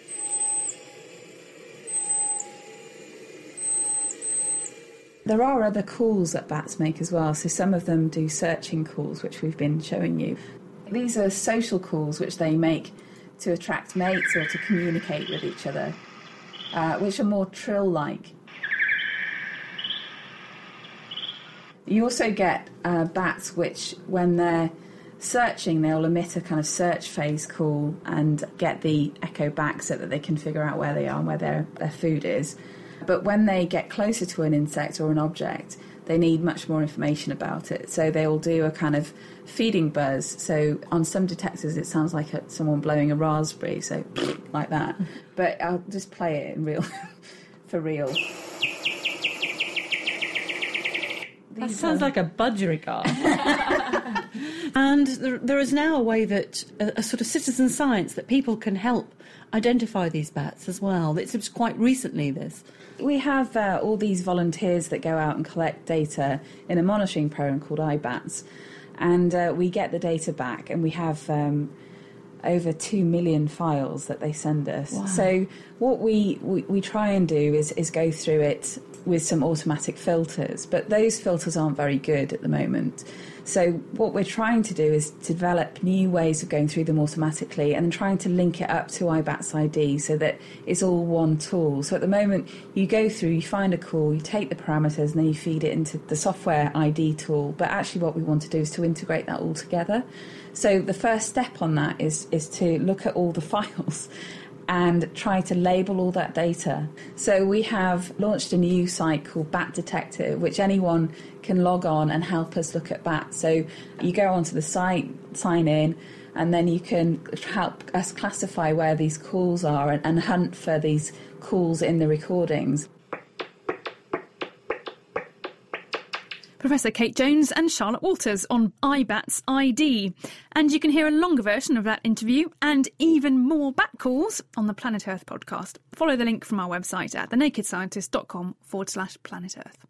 There are other calls that bats make as well. So some of them do searching calls, which we've been showing you. These are social calls which they make to attract mates or to communicate with each other, which are more trill-like. You also get bats which, when they're searching, they'll emit a kind of search phase call and get the echo back so that they can figure out where they are and where their food is. But when they get closer to an insect or an object, they need much more information about it. So they'll do a kind of feeding buzz. So on some detectors, it sounds like someone blowing a raspberry, so like that. But I'll just play it in real, for real. That sounds like a budgerigar. And there is now a way that a sort of citizen science that people can help identify these bats as well. It's quite recently, this. We have all these volunteers that go out and collect data in a monitoring program called iBats, and we get the data back, and we have over 2 million files that they send us. Wow. So what we try and do is go through it with some automatic filters, but those filters aren't very good at the moment. So what we're trying to do is develop new ways of going through them automatically and trying to link it up to iBats ID so that it's all one tool. So at the moment, you go through, you find a call, you take the parameters, and then you feed it into the software ID tool. But actually what we want to do is to integrate that all together. So the first step on that is to look at all the files and try to label all that data. So we have launched a new site called Bat Detective, which anyone can log on and help us look at bats. So you go onto the site, sign in, and then you can help us classify where these calls are and hunt for these calls in the recordings. Professor Kate Jones and Charlotte Walters on iBats ID. And you can hear a longer version of that interview and even more bat calls on the Planet Earth podcast. Follow the link from our website at thenakedscientist.com/Planet Earth.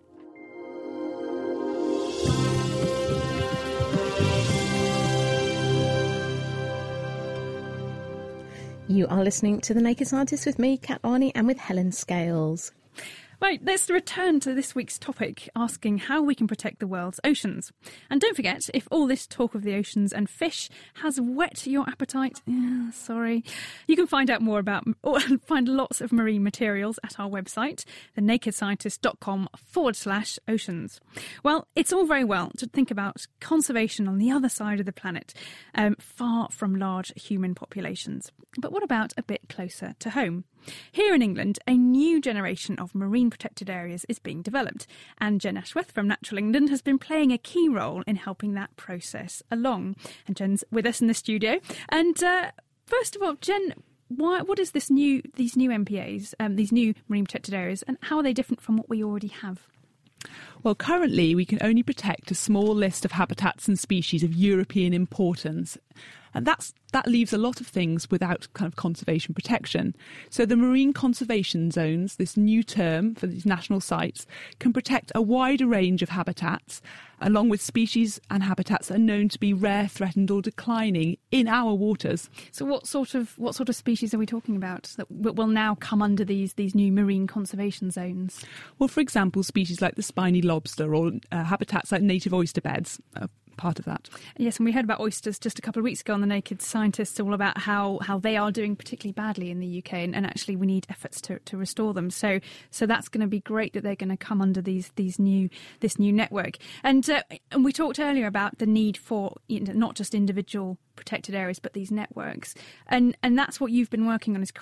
You are listening to The Naked Scientist with me, Kat Arney, and with Helen Scales. Right, let's return to this week's topic, asking how we can protect the world's oceans. And don't forget, if all this talk of the oceans and fish has whet your appetite, sorry, you can find out more about, or find lots of marine materials at our website, thenakedscientist.com/oceans. Well, it's all very well to think about conservation on the other side of the planet, far from large human populations. But what about a bit closer to home? Here in England, a new generation of marine protected areas is being developed, and Jen Ashworth from Natural England has been playing a key role in helping that process along. And Jen's with us in the studio. And first of all, Jen, what is these new MPAs, these new marine protected areas, and how are they different from what we already have? Well, currently we can only protect a small list of habitats and species of European importance. And that leaves a lot of things without kind of conservation protection. So the marine conservation zones, this new term for these national sites, can protect a wider range of habitats, along with species and habitats that are known to be rare, threatened or declining in our waters. So what sort of species are we talking about that will now come under these new marine conservation zones? Well, for example, species like the spiny lobster or habitats like native oyster beds are part of that. Yes, and we heard about oysters just a couple of weeks ago on The Naked Scientist, all about how they are doing particularly badly in the UK, and actually we need efforts to restore them. So that's going to be great that they're going to come under this new network. And we talked earlier about the need for not just individual protected areas but these networks, and that's what you've been working on, is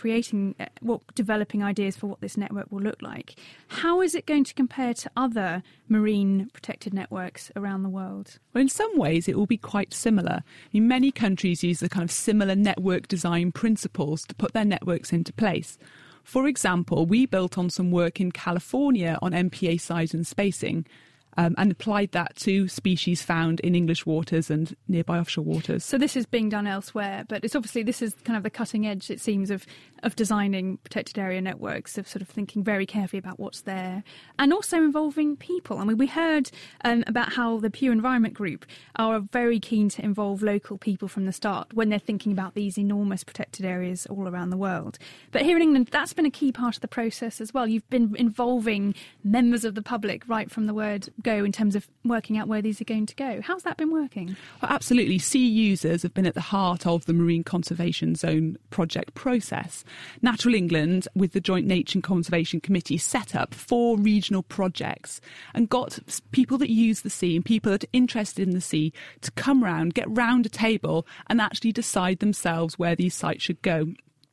developing ideas for what this network will look like. How is it going to compare to other marine protected networks around the world? Well, in some ways it will be quite similar. Many countries use the kind of similar network design principles to put their networks into place. For example, we built on some work in California on MPA size and spacing, and applied that to species found in English waters and nearby offshore waters. So this is being done elsewhere, but it's obviously, this is kind of the cutting edge, it seems, of designing protected area networks, of sort of thinking very carefully about what's there, and also involving people. I mean, we heard about how the Pure Environment Group are very keen to involve local people from the start when they're thinking about these enormous protected areas all around the world. But here in England, that's been a key part of the process as well. You've been involving members of the public right from the word go in terms of working out where these are going to go. How's that been working? Well, absolutely. Sea users have been at the heart of the Marine Conservation Zone project process. Natural England, with the Joint Nature and Conservation Committee, set up 4 regional projects and got people that use the sea and people that are interested in the sea to come round, get round a table and actually decide themselves where these sites should go.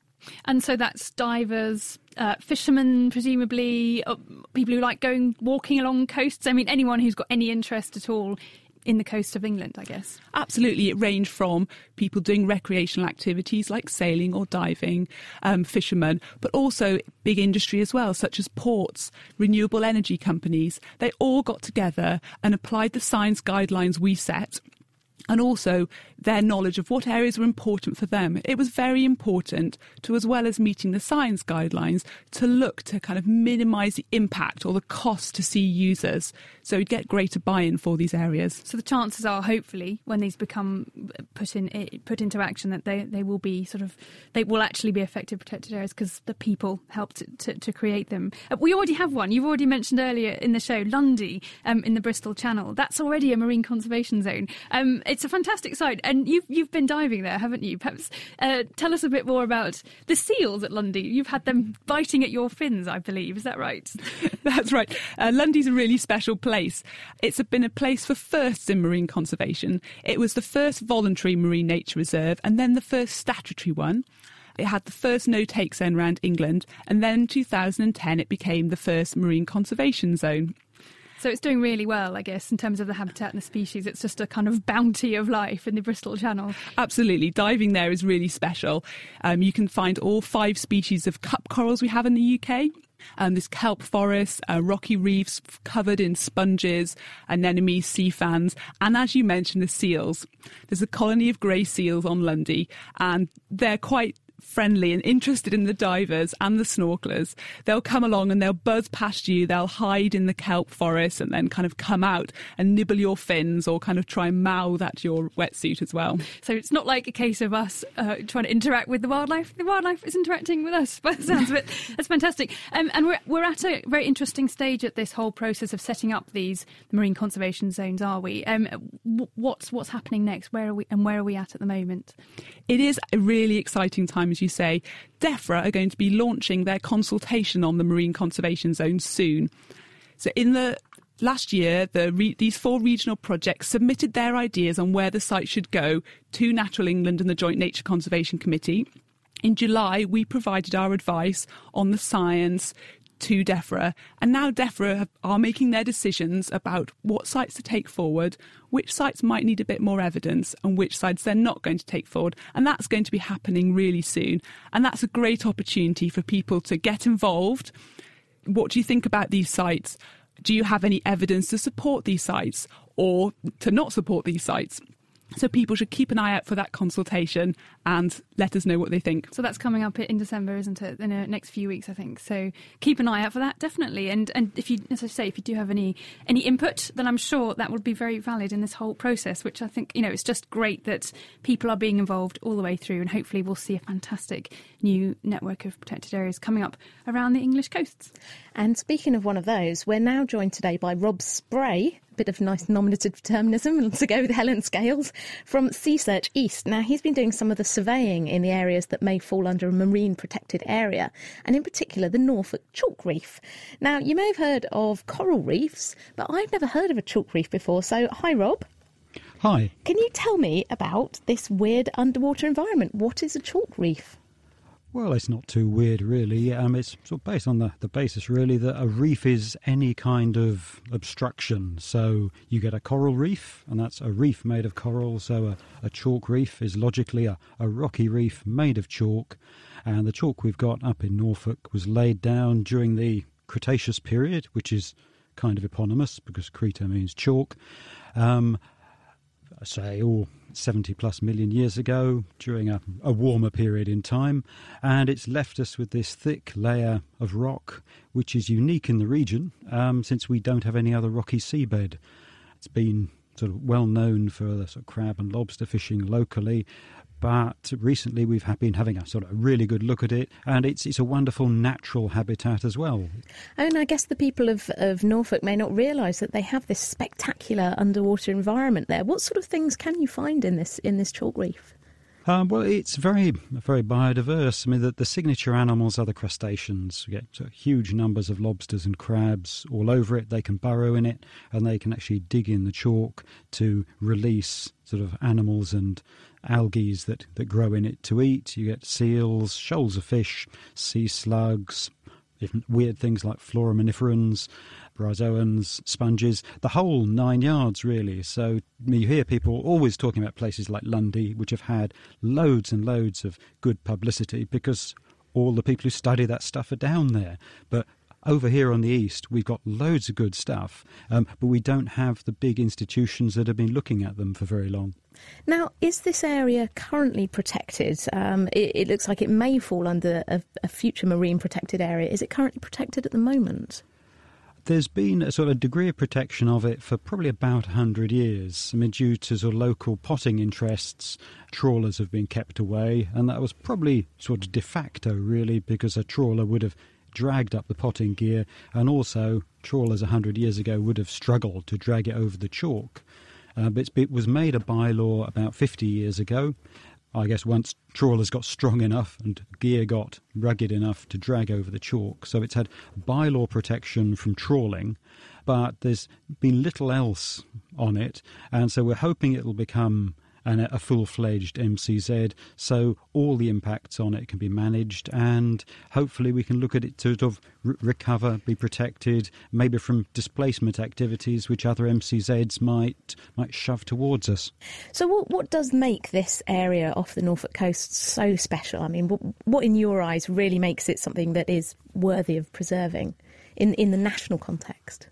And so that's divers, fishermen, presumably, people who like walking along coasts. I mean, anyone who's got any interest at all in the coast of England, I guess. Absolutely. It ranged from people doing recreational activities like sailing or diving, fishermen, but also big industry as well, such as ports, renewable energy companies. They all got together and applied the science guidelines we set, and also their knowledge of what areas were important for them. It was very important to, as well as meeting the science guidelines, to look to kind of minimise the impact or the cost to sea users, so we'd get greater buy-in for these areas. So the chances are, hopefully, when these become put into action, that they will be they will actually be effective protected areas because the people helped to create them. We already have one. You've already mentioned earlier in the show, Lundy, in the Bristol Channel. That's already a marine conservation zone. It's a fantastic site, and you've been diving there, haven't you? Perhaps tell us a bit more about the seals at Lundy. You've had them biting at your fins, I believe. Is that right? That's right. Lundy's a really special place. It's been a place for firsts in marine conservation. It was the first voluntary marine nature reserve and then the first statutory one. It had the first no-take zone around England, and then in 2010 it became the first marine conservation zone. So it's doing really well, I guess, in terms of the habitat and the species. It's just a kind of bounty of life in the Bristol Channel. Absolutely. Diving there is really special. You can find all 5 species of cup corals we have in the UK. There's kelp forests, rocky reefs covered in sponges, anemones, sea fans, and as you mentioned, the seals. There's a colony of grey seals on Lundy, and they're quite friendly and interested in the divers and the snorkelers. They'll come along and they'll buzz past you, they'll hide in the kelp forest and then kind of come out and nibble your fins or kind of try and mouth at your wetsuit as well. So it's not like a case of us trying to interact with the wildlife. The wildlife is interacting with us, by the sounds of it. That's fantastic. And we're at a very interesting stage at this whole process of setting up these marine conservation zones, are we? What's happening next? Where are we at the moment? It is a really exciting time, as you say. DEFRA are going to be launching their consultation on the marine conservation zones soon. So in the last year, these 4 regional projects submitted their ideas on where the site should go to Natural England and the Joint Nature Conservation Committee. In July, we provided our advice on the science to DEFRA, and now DEFRA are making their decisions about what sites to take forward, which sites might need a bit more evidence, and which sites they're not going to take forward. And that's going to be happening really soon. And that's a great opportunity for people to get involved. What do you think about these sites? Do you have any evidence to support these sites or to not support these sites? So people should keep an eye out for that consultation and let us know what they think. So that's coming up in December, isn't it? In the next few weeks, I think. So keep an eye out for that, definitely. And if you, as I say, if you do have any input, then I'm sure that would be very valid in this whole process, which I think, it's just great that people are being involved all the way through, and hopefully we'll see a fantastic new network of protected areas coming up around the English coasts. And speaking of one of those, we're now joined today by Rob Spray, bit of nice nominative determinism to go with Helen Scales, from Sea Search East. Now, he's been doing some of the surveying in the areas that may fall under a marine protected area, and in particular the Norfolk Chalk Reef. Now, you may have heard of coral reefs, but I've never heard of a chalk reef before. So, hi, Rob. Hi. Can you tell me about this weird underwater environment? What is a chalk reef? Well, it's not too weird, really. It's sort of based on the basis, really, that a reef is any kind of obstruction. So you get a coral reef, and that's a reef made of coral. So a chalk reef is logically a rocky reef made of chalk. And the chalk we've got up in Norfolk was laid down during the Cretaceous period, which is kind of eponymous because Creta means chalk. Say 70 plus million years ago during a warmer period in time, and it's left us with this thick layer of rock which is unique in the region since we don't have any other rocky seabed. It's been sort of well known for the sort of crab and lobster fishing locally, But recently we've been having a sort of really good look at it, and it's a wonderful natural habitat as well. And I guess the people of Norfolk may not realise that they have this spectacular underwater environment there. What sort of things can you find in this chalk reef? Well, it's very, very biodiverse. I mean, the signature animals are the crustaceans. You get huge numbers of lobsters and crabs all over it. They can burrow in it, and they can actually dig in the chalk to release sort of animals and algae that grow in it to eat. You get seals, shoals of fish, sea slugs, even weird things like foraminiferans, bryozoans, sponges, the whole 9 yards, really. So you hear people always talking about places like Lundy, which have had loads and loads of good publicity because all the people who study that stuff are down there. But over here on the east, we've got loads of good stuff, but we don't have the big institutions that have been looking at them for very long. Now, is this area currently protected? It looks like it may fall under a future marine protected area. Is it currently protected at the moment? There's been a sort of degree of protection of it for probably about 100 years. I mean, due to sort of local potting interests, trawlers have been kept away, and that was probably sort of de facto, really, because a trawler would have dragged up the potting gear, and also trawlers 100 years ago would have struggled to drag it over the chalk. But it was made a bylaw about 50 years ago. I guess once trawlers got strong enough and gear got rugged enough to drag over the chalk. So it's had bylaw protection from trawling, but there's been little else on it. And so we're hoping it will become a full-fledged MCZ, so all the impacts on it can be managed, and hopefully we can look at it to sort of recover, be protected, maybe from displacement activities which other MCZs might shove towards us. So what does make this area off the Norfolk coast so special? I mean, what in your eyes really makes it something that is worthy of preserving in the national context?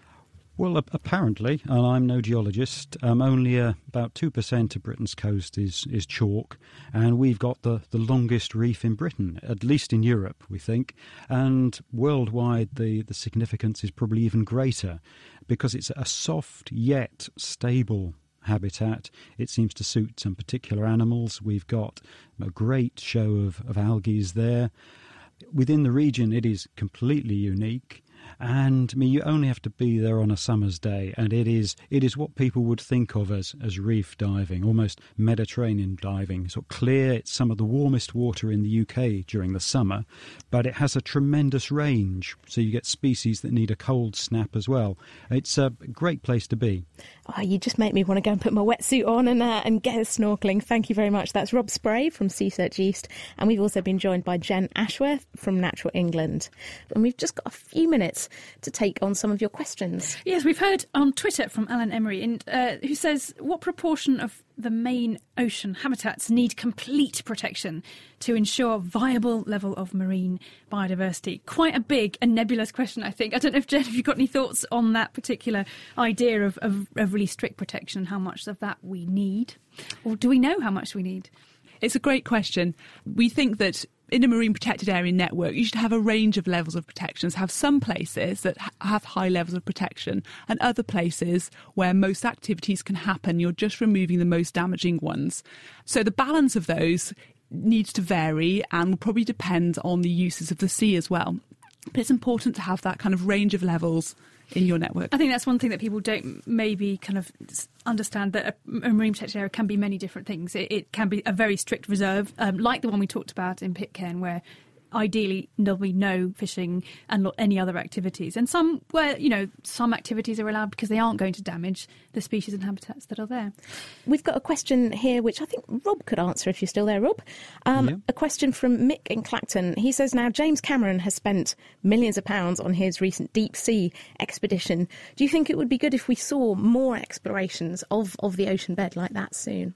Well, apparently, and I'm no geologist, only about 2% of Britain's coast is chalk, and we've got the longest reef in Britain, at least in Europe, we think, and worldwide the significance is probably even greater because it's a soft yet stable habitat. It seems to suit some particular animals. We've got a great show of algae there. Within the region, it is completely unique. And I mean, you only have to be there on a summer's day, and it is what people would think of as reef diving, almost Mediterranean diving. Sort of clear, it's some of the warmest water in the UK during the summer, but it has a tremendous range, so you get species that need a cold snap as well. It's a great place to be. Oh, you just make me want to go and put my wetsuit on and get snorkelling. Thank you very much. That's Rob Spray from Sea Search East, and we've also been joined by Jen Ashworth from Natural England. And we've just got a few minutes to take on some of your questions. Yes, we've heard on Twitter from Alan Emery, who says, what proportion of the main ocean habitats need complete protection to ensure viable level of marine biodiversity? Quite a big and nebulous question, I think. I don't know if, Jen, have you got any thoughts on that particular idea of really strict protection, how much of that we need? Or do we know how much we need? It's a great question. We think that in a marine protected area network, you should have a range of levels of protections. Have some places that have high levels of protection and other places where most activities can happen. You're just removing the most damaging ones. So the balance of those needs to vary and will probably depend on the uses of the sea as well. But it's important to have that kind of range of levels in your network. I think that's one thing that people don't maybe kind of understand, that a marine protected area can be many different things. It can be a very strict reserve, like the one we talked about in Pitcairn, where ideally there'll be no fishing and not any other activities. And some where, some activities are allowed because they aren't going to damage the species and habitats that are there. We've got a question here which I think Rob could answer if you're still there, Rob. A question from Mick in Clacton. He says, now James Cameron has spent millions of pounds on his recent deep sea expedition. Do you think it would be good if we saw more explorations of the ocean bed like that soon?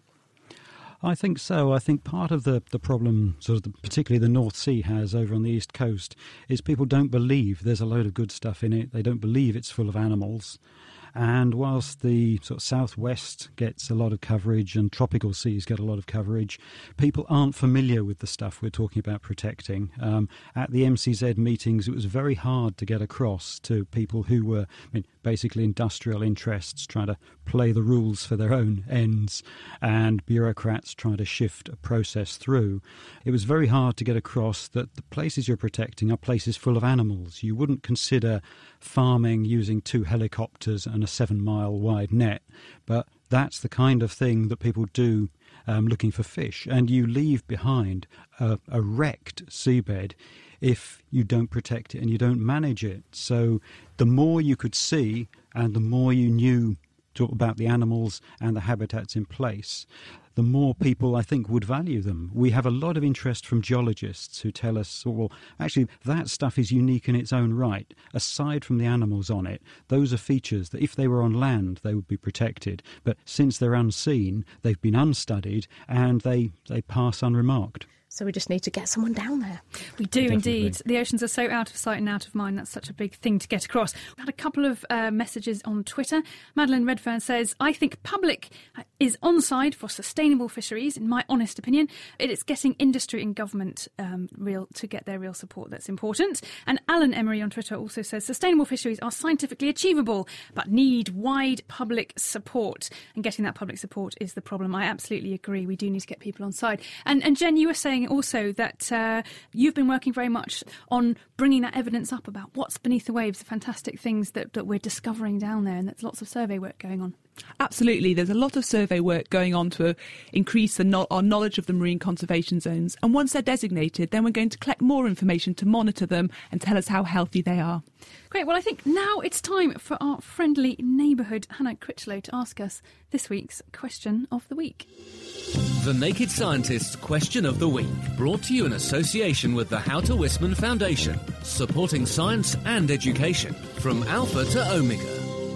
I think so. I think part of the problem, particularly the North Sea has over on the East Coast, is people don't believe there's a load of good stuff in it. They don't believe it's full of animals. And whilst the sort of southwest gets a lot of coverage and tropical seas get a lot of coverage, people aren't familiar with the stuff we're talking about protecting. At the MCZ meetings, it was very hard to get across to people who were basically industrial interests trying to play the rules for their own ends, and bureaucrats try to shift a process through. It was very hard to get across that the places you're protecting are places full of animals. You wouldn't consider farming using 2 helicopters and a 7-mile wide net, but that's the kind of thing that people do looking for fish. And you leave behind a wrecked seabed if you don't protect it and you don't manage it. So the more you could see and the more you knew about the animals and the habitats in place, the more people, I think, would value them. We have a lot of interest from geologists who tell us, well, actually, that stuff is unique in its own right. Aside from the animals on it, those are features that if they were on land, they would be protected. But since they're unseen, they've been unstudied and they pass unremarked. So we just need to get someone down there. We do indeed. The oceans are so out of sight and out of mind. That's such a big thing to get across. We had a couple of messages on Twitter. Madeline Redfern says, I think public is on side for sustainable fisheries, in my honest opinion. It is getting industry and government to get their real support that's important. And Alan Emery on Twitter also says, sustainable fisheries are scientifically achievable, but need wide public support. And getting that public support is the problem. I absolutely agree. We do need to get people on side. And Jen, you were saying also that you've been working very much on bringing that evidence up about what's beneath the waves, the fantastic things that we're discovering down there, and there's lots of survey work going on. Absolutely. There's a lot of survey work going on to increase our knowledge of the marine conservation zones. And once they're designated, then we're going to collect more information to monitor them and tell us how healthy they are. Great. Well, I think now it's time for our friendly neighbourhood Hannah Critchlow to ask us this week's question of the week. The Naked Scientist's Question of the Week, brought to you in association with the Houter Wisman Foundation, supporting science and education from Alpha to Omega.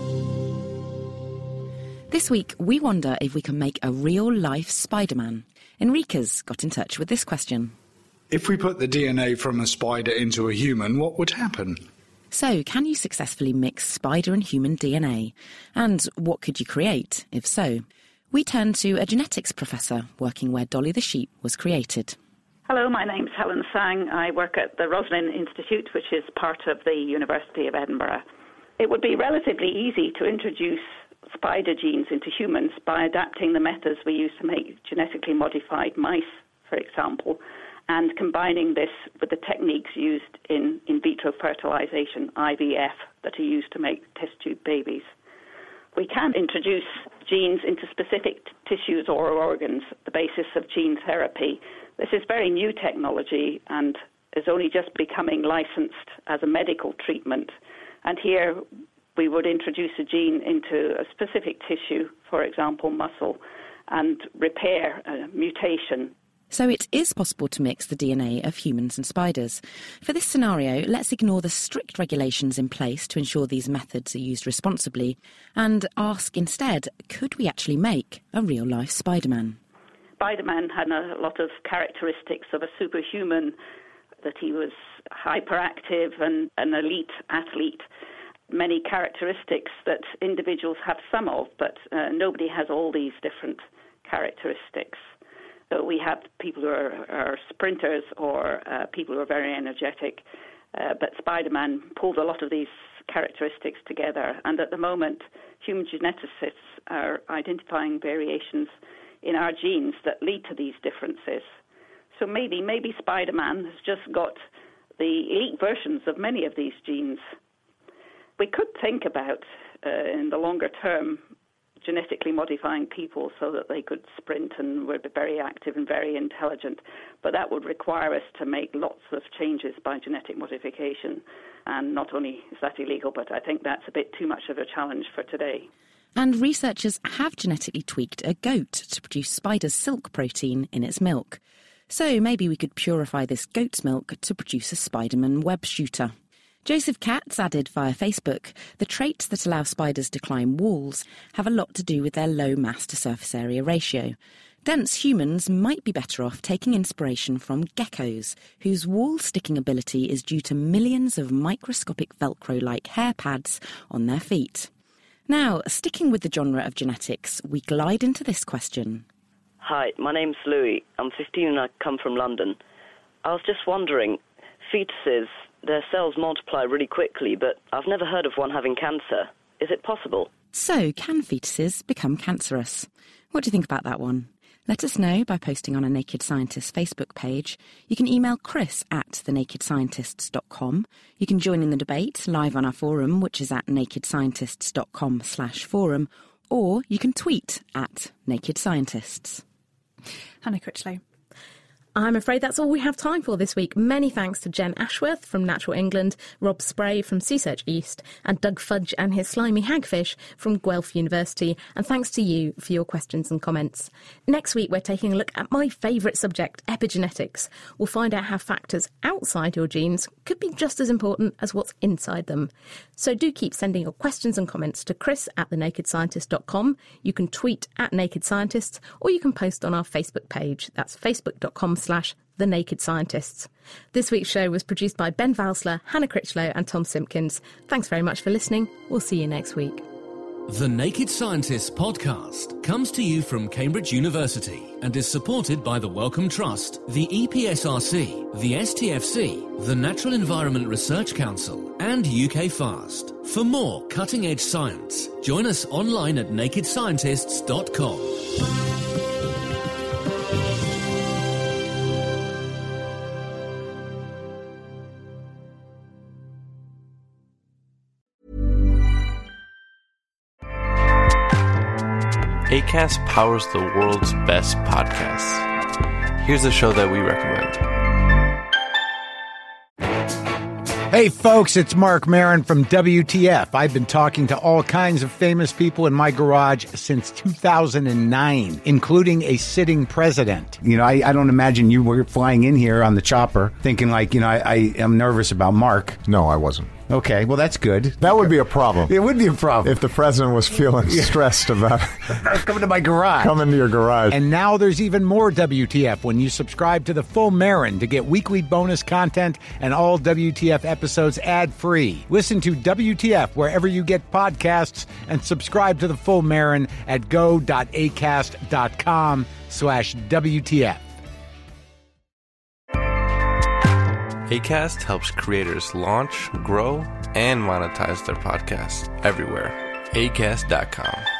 This week, we wonder if we can make a real-life Spider-Man. Enriquez got in touch with this question. If we put the DNA from a spider into a human, what would happen? So, can you successfully mix spider and human DNA? And what could you create, if so? We turn to a genetics professor working where Dolly the sheep was created. Hello, my name's Helen Sang. I work at the Roslin Institute, which is part of the University of Edinburgh. It would be relatively easy to introduce spider genes into humans by adapting the methods we use to make genetically modified mice, for example, and combining this with the techniques used in vitro fertilization, IVF, that are used to make test tube babies. We can introduce genes into specific tissues or organs, the basis of gene therapy. This is very new technology and is only just becoming licensed as a medical treatment. And here we would introduce a gene into a specific tissue, for example, muscle, and repair a mutation. So it is possible to mix the DNA of humans and spiders. For this scenario, let's ignore the strict regulations in place to ensure these methods are used responsibly and ask instead, could we actually make a real-life Spider-Man? Spider-Man had a lot of characteristics of a superhuman, that he was hyperactive and an elite athlete. Many characteristics that individuals have some of, but nobody has all these different characteristics. So we have people who are sprinters or people who are very energetic, but Spider-Man pulled a lot of these characteristics together. And at the moment, human geneticists are identifying variations in our genes that lead to these differences. So maybe Spider-Man has just got the elite versions of many of these genes. We could think about, in the longer term, genetically modifying people so that they could sprint and were very active and very intelligent. But that would require us to make lots of changes by genetic modification. And not only is that illegal, but I think that's a bit too much of a challenge for today. And researchers have genetically tweaked a goat to produce spider silk protein in its milk. So maybe we could purify this goat's milk to produce a Spider-Man web shooter. Joseph Katz added via Facebook, the traits that allow spiders to climb walls have a lot to do with their low mass to surface area ratio. Dense humans might be better off taking inspiration from geckos, whose wall-sticking ability is due to millions of microscopic Velcro-like hair pads on their feet. Now, sticking with the genre of genetics, we glide into this question. Hi, my name's Louis. I'm 15 and I come from London. I was just wondering, fetuses, their cells multiply really quickly, but I've never heard of one having cancer. Is it possible? So, can fetuses become cancerous? What do you think about that one? Let us know by posting on a Naked Scientist Facebook page. You can email chris@thenakedscientists.com. You can join in the debate live on our forum, which is at nakedscientists.com/forum, or you can tweet at Naked Scientists. Hannah Critchlow. I'm afraid that's all we have time for this week. Many thanks to Jen Ashworth from Natural England, Rob Spray from Sea Search East, and Doug Fudge and his slimy hagfish from Guelph University. And thanks to you for your questions and comments. Next week, we're taking a look at my favourite subject, epigenetics. We'll find out how factors outside your genes could be just as important as what's inside them. So do keep sending your questions and comments to chris@thenakedscientist.com. You can tweet at Naked Scientists, or you can post on our Facebook page. That's facebook.com/The Naked Scientists. This week's show was produced by Ben Valsler, Hannah Critchlow and Tom Simpkins. Thanks very much for listening. We'll see you next week. The Naked Scientists podcast comes to you from Cambridge University and is supported by the Wellcome Trust, the EPSRC, the STFC, the Natural Environment Research Council and UK FAST. For more cutting-edge science, join us online at nakedscientists.com. Acast powers the world's best podcasts. Here's a show that we recommend. Hey folks, it's Mark Maron from WTF. I've been talking to all kinds of famous people in my garage since 2009, including a sitting president. You know, I don't imagine you were flying in here on the chopper thinking like, you know, I am nervous about Mark. No, I wasn't. Okay, well, that's good. That would be a problem. It would be a problem. If the president was feeling stressed about coming to my garage. Coming to your garage. And now there's even more WTF when you subscribe to the Full Marin to get weekly bonus content and all WTF episodes ad-free. Listen to WTF wherever you get podcasts and subscribe to the Full Marin at go.acast.com/WTF. Acast helps creators launch, grow, and monetize their podcasts everywhere. Acast.com.